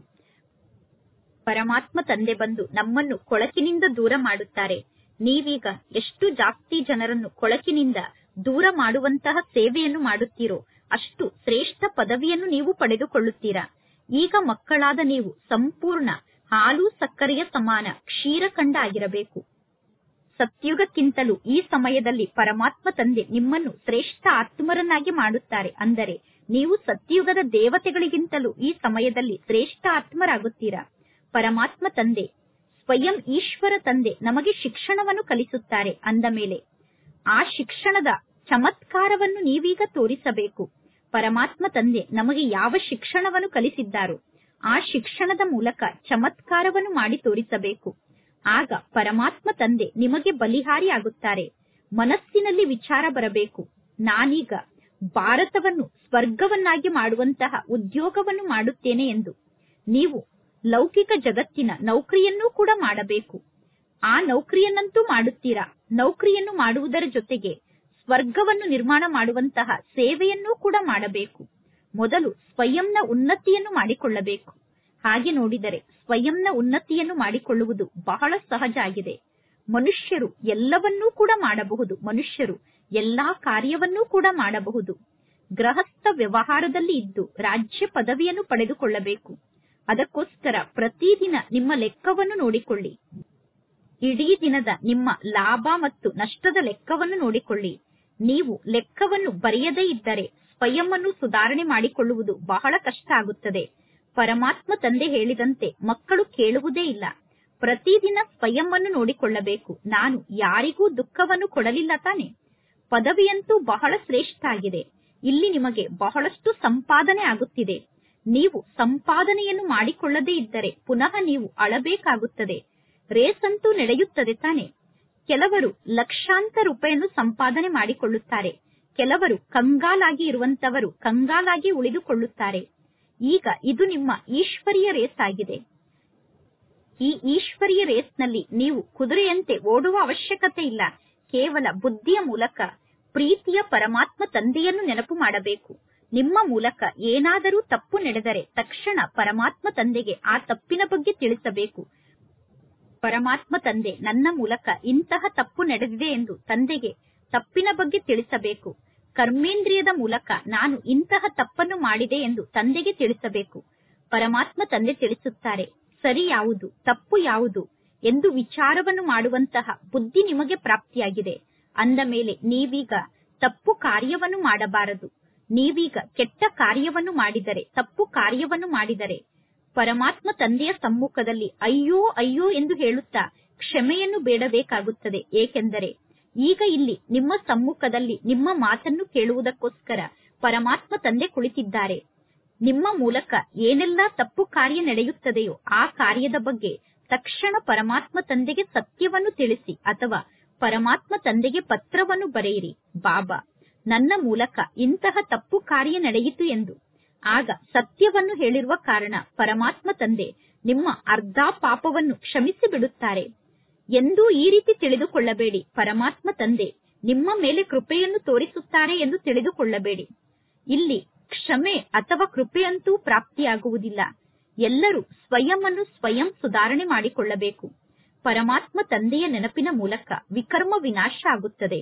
ಪರಮಾತ್ಮ ತಂದೆ ಬಂದು ನಮ್ಮನ್ನು ಕೊಳಕಿನಿಂದ ದೂರ ಮಾಡುತ್ತಾರೆ. ನೀವೀಗ ಎಷ್ಟು ಜಾಸ್ತಿ ಜನರನ್ನು ಕೊಳಕಿನಿಂದ ದೂರ ಮಾಡುವಂತಹ ಸೇವೆಯನ್ನು ಮಾಡುತ್ತೀರೋ ಅಷ್ಟು ಶ್ರೇಷ್ಠ ಪದವಿಯನ್ನು ನೀವು ಪಡೆದುಕೊಳ್ಳುತ್ತೀರಾ. ಈಗ ಮಕ್ಕಳಾದ ನೀವು ಸಂಪೂರ್ಣ ಹಾಲು ಸಕ್ಕರೆಯ ಸಮಾನ ಕ್ಷೀರಖಂಡ ಆಗಿರಬೇಕು. ಸತ್ಯುಗಕ್ಕಿಂತಲೂ ಈ ಸಮಯದಲ್ಲಿ ಪರಮಾತ್ಮ ತಂದೆ ನಿಮ್ಮನ್ನು ಶ್ರೇಷ್ಠ ಆತ್ಮರನ್ನಾಗಿ ಮಾಡುತ್ತಾರೆ. ಅಂದರೆ ನೀವು ಸತ್ಯುಗದ ದೇವತೆಗಳಿಗಿಂತಲೂ ಈ ಸಮಯದಲ್ಲಿ ಶ್ರೇಷ್ಠ ಆತ್ಮರಾಗುತ್ತೀರಾ. ಪರಮಾತ್ಮ ತಂದೆ ಸ್ವಯಂ ಈಶ್ವರ ತಂದೆ ನಮಗೆ ಶಿಕ್ಷಣವನ್ನು ಕಲಿಸುತ್ತಾರೆ. ಅಂದ ಮೇಲೆ ಆ ಶಿಕ್ಷಣದ ಚಮತ್ಕಾರವನ್ನು ನೀವೀಗ ತೋರಿಸಬೇಕು. ಪರಮಾತ್ಮ ತಂದೆ ನಮಗೆ ಯಾವ ಶಿಕ್ಷಣವನ್ನು ಕಲಿಸಿದ್ದಾರೋ ಆ ಶಿಕ್ಷಣದ ಮೂಲಕ ಚಮತ್ಕಾರವನ್ನು ಮಾಡಿ ತೋರಿಸಬೇಕು. ಆಗ ಪರಮಾತ್ಮ ತಂದೆ ನಿಮಗೆ ಬಲಿಹಾರಿ ಆಗುತ್ತಾರೆ. ಮನಸ್ಸಿನಲ್ಲಿ ವಿಚಾರ ಬರಬೇಕು, ನಾನೀಗ ಭಾರತವನ್ನು ಸ್ವರ್ಗವನ್ನಾಗಿ ಮಾಡುವಂತಹ ಉದ್ಯೋಗವನ್ನು ಮಾಡುತ್ತೇನೆ ಎಂದು. ನೀವು ಲೌಕಿಕ ಜಗತ್ತಿನ ನೌಕರಿಯನ್ನೂ ಕೂಡ ಮಾಡಬೇಕು. ಆ ನೌಕರಿಯನ್ನಂತೂ ಮಾಡುತ್ತೀರಾ. ನೌಕರಿಯನ್ನು ಮಾಡುವುದರ ಜೊತೆಗೆ ಸ್ವರ್ಗವನ್ನು ನಿರ್ಮಾಣ ಮಾಡುವಂತಹ ಸೇವೆಯನ್ನೂ ಕೂಡ ಮಾಡಬೇಕು. ಮೊದಲು ಸ್ವಯಂನ ಉನ್ನತಿಯನ್ನು ಮಾಡಿಕೊಳ್ಳಬೇಕು. ಹಾಗೆ ನೋಡಿದರೆ ಸ್ವಯಂನ ಉನ್ನತಿಯನ್ನು ಮಾಡಿಕೊಳ್ಳುವುದು ಬಹಳ ಸಹಜ ಆಗಿದೆ. ಮನುಷ್ಯರು ಎಲ್ಲವನ್ನೂ ಕೂಡ ಮಾಡಬಹುದು. ಮನುಷ್ಯರು ಎಲ್ಲಾ ಕಾರ್ಯವನ್ನೂ ಕೂಡ ಮಾಡಬಹುದು. ಗೃಹಸ್ಥ ವ್ಯವಹಾರದಲ್ಲಿ ಇದ್ದು ರಾಜ್ಯ ಪದವಿಯನ್ನು ಪಡೆದುಕೊಳ್ಳಬೇಕು. ಅದಕ್ಕೋಸ್ಕರ ಪ್ರತಿದಿನ ನಿಮ್ಮ ಲೆಕ್ಕವನ್ನು ನೋಡಿಕೊಳ್ಳಿ. ಇಡೀ ದಿನದ ನಿಮ್ಮ ಲಾಭ ಮತ್ತು ನಷ್ಟದ ಲೆಕ್ಕವನ್ನು ನೋಡಿಕೊಳ್ಳಿ. ನೀವು ಲೆಕ್ಕವನ್ನು ಬರೆಯದೇ ಇದ್ದರೆ ಸ್ವಯಂ ಅನ್ನು ಸುಧಾರಣೆ ಮಾಡಿಕೊಳ್ಳುವುದು ಬಹಳ ಕಷ್ಟ ಆಗುತ್ತದೆ. ಪರಮಾತ್ಮ ತಂದೆ ಹೇಳಿದಂತೆ ಮಕ್ಕಳು ಕೇಳುವುದೇ ಇಲ್ಲ. ಪ್ರತಿದಿನ ಸ್ವಯಂ ಅನ್ನು ನೋಡಿಕೊಳ್ಳಬೇಕು. ನಾನು ಯಾರಿಗೂ ದುಃಖವನ್ನು ಕೊಡಲಿಲ್ಲ ತಾನೆ. ಪದವಿಯಂತೂ ಬಹಳ ಶ್ರೇಷ್ಠ ಆಗಿದೆ. ಇಲ್ಲಿ ನಿಮಗೆ ಬಹಳಷ್ಟು ಸಂಪಾದನೆ ಆಗುತ್ತಿದೆ. ನೀವು ಸಂಪಾದನೆಯನ್ನು ಮಾಡಿಕೊಳ್ಳದೇ ಇದ್ದರೆ ಪುನಃ ನೀವು ಅಳಬೇಕಾಗುತ್ತದೆ. ರೇಸ್ ಅಂತೂ ನಡೆಯುತ್ತದೆ ತಾನೆ. ಕೆಲವರು ಲಕ್ಷಾಂತರ ರೂಪಾಯಿಯನ್ನು ಸಂಪಾದನೆ ಮಾಡಿಕೊಳ್ಳುತ್ತಾರೆ. ಕೆಲವರು ಕಂಗಾಲಾಗಿ ಇರುವಂತವರು ಕಂಗಾಲಾಗಿ ಉಳಿದುಕೊಳ್ಳುತ್ತಾರೆ. ಈಗ ಇದು ನಿಮ್ಮ ಈಶ್ವರೀಯ ರೇಸ್ ಆಗಿದೆ. ಈ ಈಶ್ವರೀಯ ರೇಸ್ನಲ್ಲಿ ನೀವು ಕುದುರೆಯಂತೆ ಓಡುವ ಅವಶ್ಯಕತೆ ಇಲ್ಲ. ಕೇವಲ ಬುದ್ಧಿಯ ಮೂಲಕ ಪ್ರೀತಿಯ ಪರಮಾತ್ಮ ತಂದೆಯನ್ನು ನೆನಪು ಮಾಡಬೇಕು. ನಿಮ್ಮ ಮೂಲಕ ಏನಾದರೂ ತಪ್ಪು ನಡೆದರೆ ತಕ್ಷಣ ಪರಮಾತ್ಮ ತಂದೆಗೆ ಆ ತಪ್ಪಿನ ಬಗ್ಗೆ ತಿಳಿಸಬೇಕು. ಪರಮಾತ್ಮ ತಂದೆ, ನನ್ನ ಮೂಲಕ ಇಂತಹ ತಪ್ಪು ನಡೆದಿದೆ ಎಂದು ತಂದೆಗೆ ತಪ್ಪಿನ ಬಗ್ಗೆ ತಿಳಿಸಬೇಕು. ಕರ್ಮೇಂದ್ರಿಯದ ಮೂಲಕ ನಾನು ಇಂತಹ ತಪ್ಪನ್ನು ಮಾಡಿದೆ ಎಂದು ತಂದೆಗೆ ತಿಳಿಸಬೇಕು. ಪರಮಾತ್ಮ ತಂದೆ ತಿಳಿಸುತ್ತಾರೆ, ಸರಿ ಯಾವುದು ತಪ್ಪು ಯಾವುದು ಎಂದು ವಿಚಾರವನ್ನು ಮಾಡುವಂತಹ ಬುದ್ಧಿ ನಿಮಗೆ ಪ್ರಾಪ್ತಿಯಾಗಿದೆ. ಅಂದ ಮೇಲೆ ನೀವೀಗ ತಪ್ಪು ಕಾರ್ಯವನ್ನು ಮಾಡಬಾರದು. ನೀವೀಗ ಕೆಟ್ಟ ಕಾರ್ಯವನ್ನು ಮಾಡಿದರೆ, ತಪ್ಪು ಕಾರ್ಯವನ್ನು ಮಾಡಿದರೆ ಪರಮಾತ್ಮ ತಂದೆಯ ಸಮ್ಮುಖದಲ್ಲಿ ಅಯ್ಯೋ ಅಯ್ಯೋ ಎಂದು ಹೇಳುತ್ತಾ ಕ್ಷಮೆಯನ್ನು ಬೇಡಬೇಕಾಗುತ್ತದೆ. ಏಕೆಂದರೆ ಈಗ ಇಲ್ಲಿ ನಿಮ್ಮ ಸಮ್ಮುಖದಲ್ಲಿ ನಿಮ್ಮ ಮಾತನ್ನು ಕೇಳುವುದಕ್ಕೋಸ್ಕರ ಪರಮಾತ್ಮ ತಂದೆ ಕುಳಿತಿದ್ದಾರೆ. ನಿಮ್ಮ ಮೂಲಕ ಏನೆಲ್ಲ ತಪ್ಪು ಕಾರ್ಯ ನಡೆಯುತ್ತದೆಯೋ ಆ ಕಾರ್ಯದ ಬಗ್ಗೆ ತಕ್ಷಣ ಪರಮಾತ್ಮ ತಂದೆಗೆ ಸತ್ಯವನ್ನು ತಿಳಿಸಿ ಅಥವಾ ಪರಮಾತ್ಮ ತಂದೆಗೆ ಪತ್ರವನ್ನು ಬರೆಯಿರಿ. ಬಾಬಾ, ನನ್ನ ಮೂಲಕ ಇಂತಹ ತಪ್ಪು ಕಾರ್ಯ ನಡೆಯಿತು ಎಂದು. ಆಗ ಸತ್ಯವನ್ನು ಹೇಳಿರುವ ಕಾರಣ ಪರಮಾತ್ಮ ತಂದೆ ನಿಮ್ಮ ಅರ್ಧ ಪಾಪವನ್ನು ಕ್ಷಮಿಸಿ ಬಿಡುತ್ತಾರೆ. ಎಂದೂ ಈ ರೀತಿ ತಿಳಿದುಕೊಳ್ಳಬೇಡಿ, ಪರಮಾತ್ಮ ತಂದೆ ನಿಮ್ಮ ಮೇಲೆ ಕೃಪೆಯನ್ನು ತೋರಿಸುತ್ತಾರೆ ಎಂದು ತಿಳಿದುಕೊಳ್ಳಬೇಡಿ. ಇಲ್ಲಿ ಕ್ಷಮೆ ಅಥವಾ ಕೃಪೆಯಂತೂ ಪ್ರಾಪ್ತಿಯಾಗುವುದಿಲ್ಲ. ಎಲ್ಲರೂ ಸ್ವಯಂ ಅನ್ನು ಸ್ವಯಂ ಸುಧಾರಣೆ ಮಾಡಿಕೊಳ್ಳಬೇಕು. ಪರಮಾತ್ಮ ತಂದೆಯ ನೆನಪಿನ ಮೂಲಕ ವಿಕರ್ಮ ವಿನಾಶ ಆಗುತ್ತದೆ.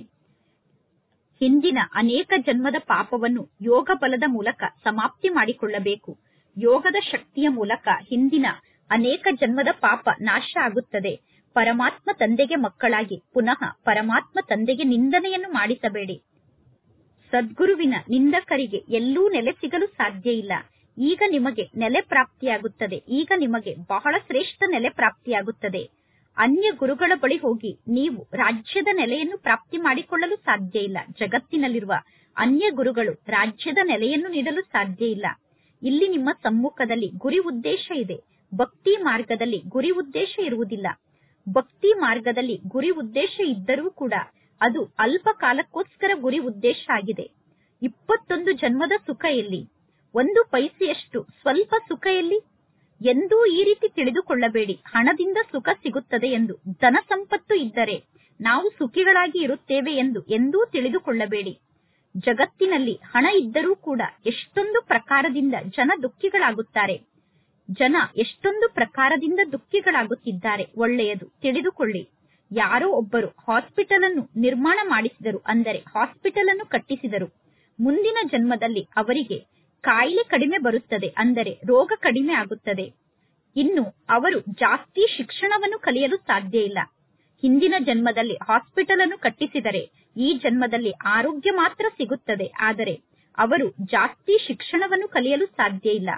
ಹಿಂದಿನ ಅನೇಕ ಜನ್ಮದ ಪಾಪವನ್ನು ಯೋಗ ಬಲದ ಮೂಲಕ ಸಮಾಪ್ತಿ ಮಾಡಿಕೊಳ್ಳಬೇಕು. ಯೋಗದ ಶಕ್ತಿಯ ಮೂಲಕ ಹಿಂದಿನ ಅನೇಕ ಜನ್ಮದ ಪಾಪ ನಾಶ ಆಗುತ್ತದೆ. ಪರಮಾತ್ಮ ತಂದೆಗೆ ಮಕ್ಕಳಾಗಿ ಪುನಃ ಪರಮಾತ್ಮ ತಂದೆಗೆ ನಿಂದನೆಯನ್ನು ಮಾಡಿಸಬೇಡಿ. ಸದ್ಗುರುವಿನ ನಿಂದಕರಿಗೆ ಎಲ್ಲೂ ನೆಲೆ ಸಿಗಲು ಸಾಧ್ಯ ಇಲ್ಲ. ಈಗ ನಿಮಗೆ ನೆಲೆ ಪ್ರಾಪ್ತಿಯಾಗುತ್ತದೆ. ಈಗ ನಿಮಗೆ ಬಹಳ ಶ್ರೇಷ್ಠ ನೆಲೆ ಪ್ರಾಪ್ತಿಯಾಗುತ್ತದೆ. ಅನ್ಯ ಗುರುಗಳ ಬಳಿ ಹೋಗಿ ನೀವು ರಾಜ್ಯದ ನೆಲೆಯನ್ನು ಪ್ರಾಪ್ತಿ ಮಾಡಿಕೊಳ್ಳಲು ಸಾಧ್ಯ ಇಲ್ಲ. ಜಗತ್ತಿನಲ್ಲಿರುವ ಅನ್ಯ ಗುರುಗಳು ರಾಜ್ಯದ ನೆಲೆಯನ್ನು ನೀಡಲು ಸಾಧ್ಯ ಇಲ್ಲ. ಇಲ್ಲಿ ನಿಮ್ಮ ಸಮ್ಮುಖದಲ್ಲಿ ಗುರಿ ಉದ್ದೇಶ ಇದೆ. ಭಕ್ತಿ ಮಾರ್ಗದಲ್ಲಿ ಗುರಿ ಉದ್ದೇಶ ಇರುವುದಿಲ್ಲ. ಭಕ್ತಿ ಮಾರ್ಗದಲ್ಲಿ ಗುರಿ ಉದ್ದೇಶ ಇದ್ದರೂ ಕೂಡ ಅದು ಅಲ್ಪ ಕಾಲಕ್ಕೋಸ್ಕರ ಗುರಿ ಉದ್ದೇಶ ಆಗಿದೆ. ಇಪ್ಪತ್ತೊಂದು ಜನ್ಮದ ಸುಖ ಎಲ್ಲಿ? ಒಂದು ಪೈಸೆಯಷ್ಟು ಸ್ವಲ್ಪ ಸುಖ ಎಲ್ಲಿ? ಎಂದೂ ಈ ರೀತಿ ತಿಳಿದುಕೊಳ್ಳಬೇಡಿ, ಹಣದಿಂದ ಸುಖ ಸಿಗುತ್ತದೆ ಎಂದು. ಧನ ಸಂಪತ್ತು ಇದ್ದರೆ ನಾವು ಸುಖಿಗಳಾಗಿ ಇರುತ್ತೇವೆ ಎಂದು ಎಂದೂ ತಿಳಿದುಕೊಳ್ಳಬೇಡಿ. ಜಗತ್ತಿನಲ್ಲಿ ಹಣ ಇದ್ದರೂ ಕೂಡ ಎಷ್ಟೊಂದು ಪ್ರಕಾರದಿಂದ ಜನ ದುಃಖಿಗಳಾಗುತ್ತಾರೆ. ಜನ ಎಷ್ಟೊಂದು ಪ್ರಕಾರದಿಂದ ದುಃಖಿಗಳಾಗುತ್ತಿದ್ದಾರೆ. ಒಳ್ಳೆಯದು ತಿಳಿದುಕೊಳ್ಳಿ. ಯಾರೋ ಒಬ್ಬರು ಹಾಸ್ಪಿಟಲ್ ಅನ್ನು ನಿರ್ಮಾಣ ಮಾಡಿಸಿದರು, ಅಂದರೆ ಹಾಸ್ಪಿಟಲ್ ಅನ್ನು ಕಟ್ಟಿಸಿದರು. ಮುಂದಿನ ಜನ್ಮದಲ್ಲಿ ಅವರಿಗೆ ಕಾಯಿಲೆ ಕಡಿಮೆ ಬರುತ್ತದೆ, ಅಂದರೆ ರೋಗ ಕಡಿಮೆ ಆಗುತ್ತದೆ. ಇನ್ನು ಅವರು ಜಾಸ್ತಿ ಶಿಕ್ಷಣವನ್ನು ಕಲಿಯಲು ಸಾಧ್ಯ ಇಲ್ಲ. ಹಿಂದಿನ ಜನ್ಮದಲ್ಲಿ ಹಾಸ್ಪಿಟಲ್ ಅನ್ನು ಕಟ್ಟಿಸಿದರೆ ಈ ಜನ್ಮದಲ್ಲಿ ಆರೋಗ್ಯ ಮಾತ್ರ ಸಿಗುತ್ತದೆ, ಆದರೆ ಅವರು ಜಾಸ್ತಿ ಶಿಕ್ಷಣವನ್ನು ಕಲಿಯಲು ಸಾಧ್ಯ ಇಲ್ಲ.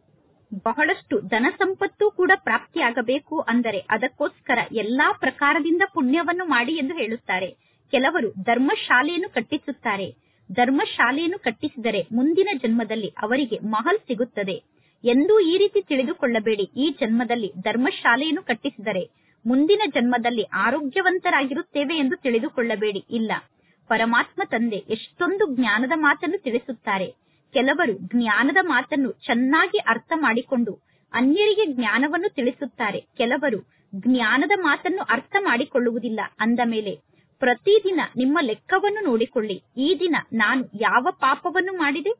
ಬಹಳಷ್ಟು ಧನ ಸಂಪತ್ತು ಕೂಡ ಪ್ರಾಪ್ತಿಯಾಗಬೇಕು ಅಂದರೆ ಅದಕ್ಕೋಸ್ಕರ ಎಲ್ಲಾ ಪ್ರಕಾರದಿಂದ ಪುಣ್ಯವನ್ನು ಮಾಡಿ ಎಂದು ಹೇಳುತ್ತಾರೆ. ಕೆಲವರು ಧರ್ಮಶಾಲೆಯನ್ನು ಕಟ್ಟಿಸುತ್ತಾರೆ. ಧರ್ಮಶಾಲೆಯನ್ನು ಕಟ್ಟಿಸಿದರೆ ಮುಂದಿನ ಜನ್ಮದಲ್ಲಿ ಅವರಿಗೆ ಮಹಲ್ ಸಿಗುತ್ತದೆ. ಎಂದೂ ಈ ರೀತಿ ತಿಳಿದುಕೊಳ್ಳಬೇಡಿ, ಈ ಜನ್ಮದಲ್ಲಿ ಧರ್ಮಶಾಲೆಯನ್ನು ಕಟ್ಟಿಸಿದರೆ ಮುಂದಿನ ಜನ್ಮದಲ್ಲಿ ಆರೋಗ್ಯವಂತರಾಗಿರುತ್ತೇವೆ ಎಂದು ತಿಳಿದುಕೊಳ್ಳಬೇಡಿ. ಇಲ್ಲ, ಪರಮಾತ್ಮ ತಂದೆ ಎಷ್ಟೊಂದು ಜ್ಞಾನದ ಮಾತನ್ನು ತಿಳಿಸುತ್ತಾರೆ. ಕೆಲವರು ಜ್ಞಾನದ ಮಾತನ್ನು ಚೆನ್ನಾಗಿ ಅರ್ಥ ಮಾಡಿಕೊಂಡು ಅನ್ಯರಿಗೆ ಜ್ಞಾನವನ್ನು ತಿಳಿಸುತ್ತಾರೆ. ಕೆಲವರು ಜ್ಞಾನದ ಮಾತನ್ನು ಅರ್ಥ ಮಾಡಿಕೊಳ್ಳುವುದಿಲ್ಲ. ಅಂದ ಮೇಲೆ ಪ್ರತಿದಿನ ನಿಮ್ಮ ಲೆಕ್ಕವನ್ನು ನೋಡಿಕೊಳ್ಳಿ. ಈ ದಿನ ನಾನು ಯಾವ ಪಾಪವನ್ನು ಮಾಡಿದೆ?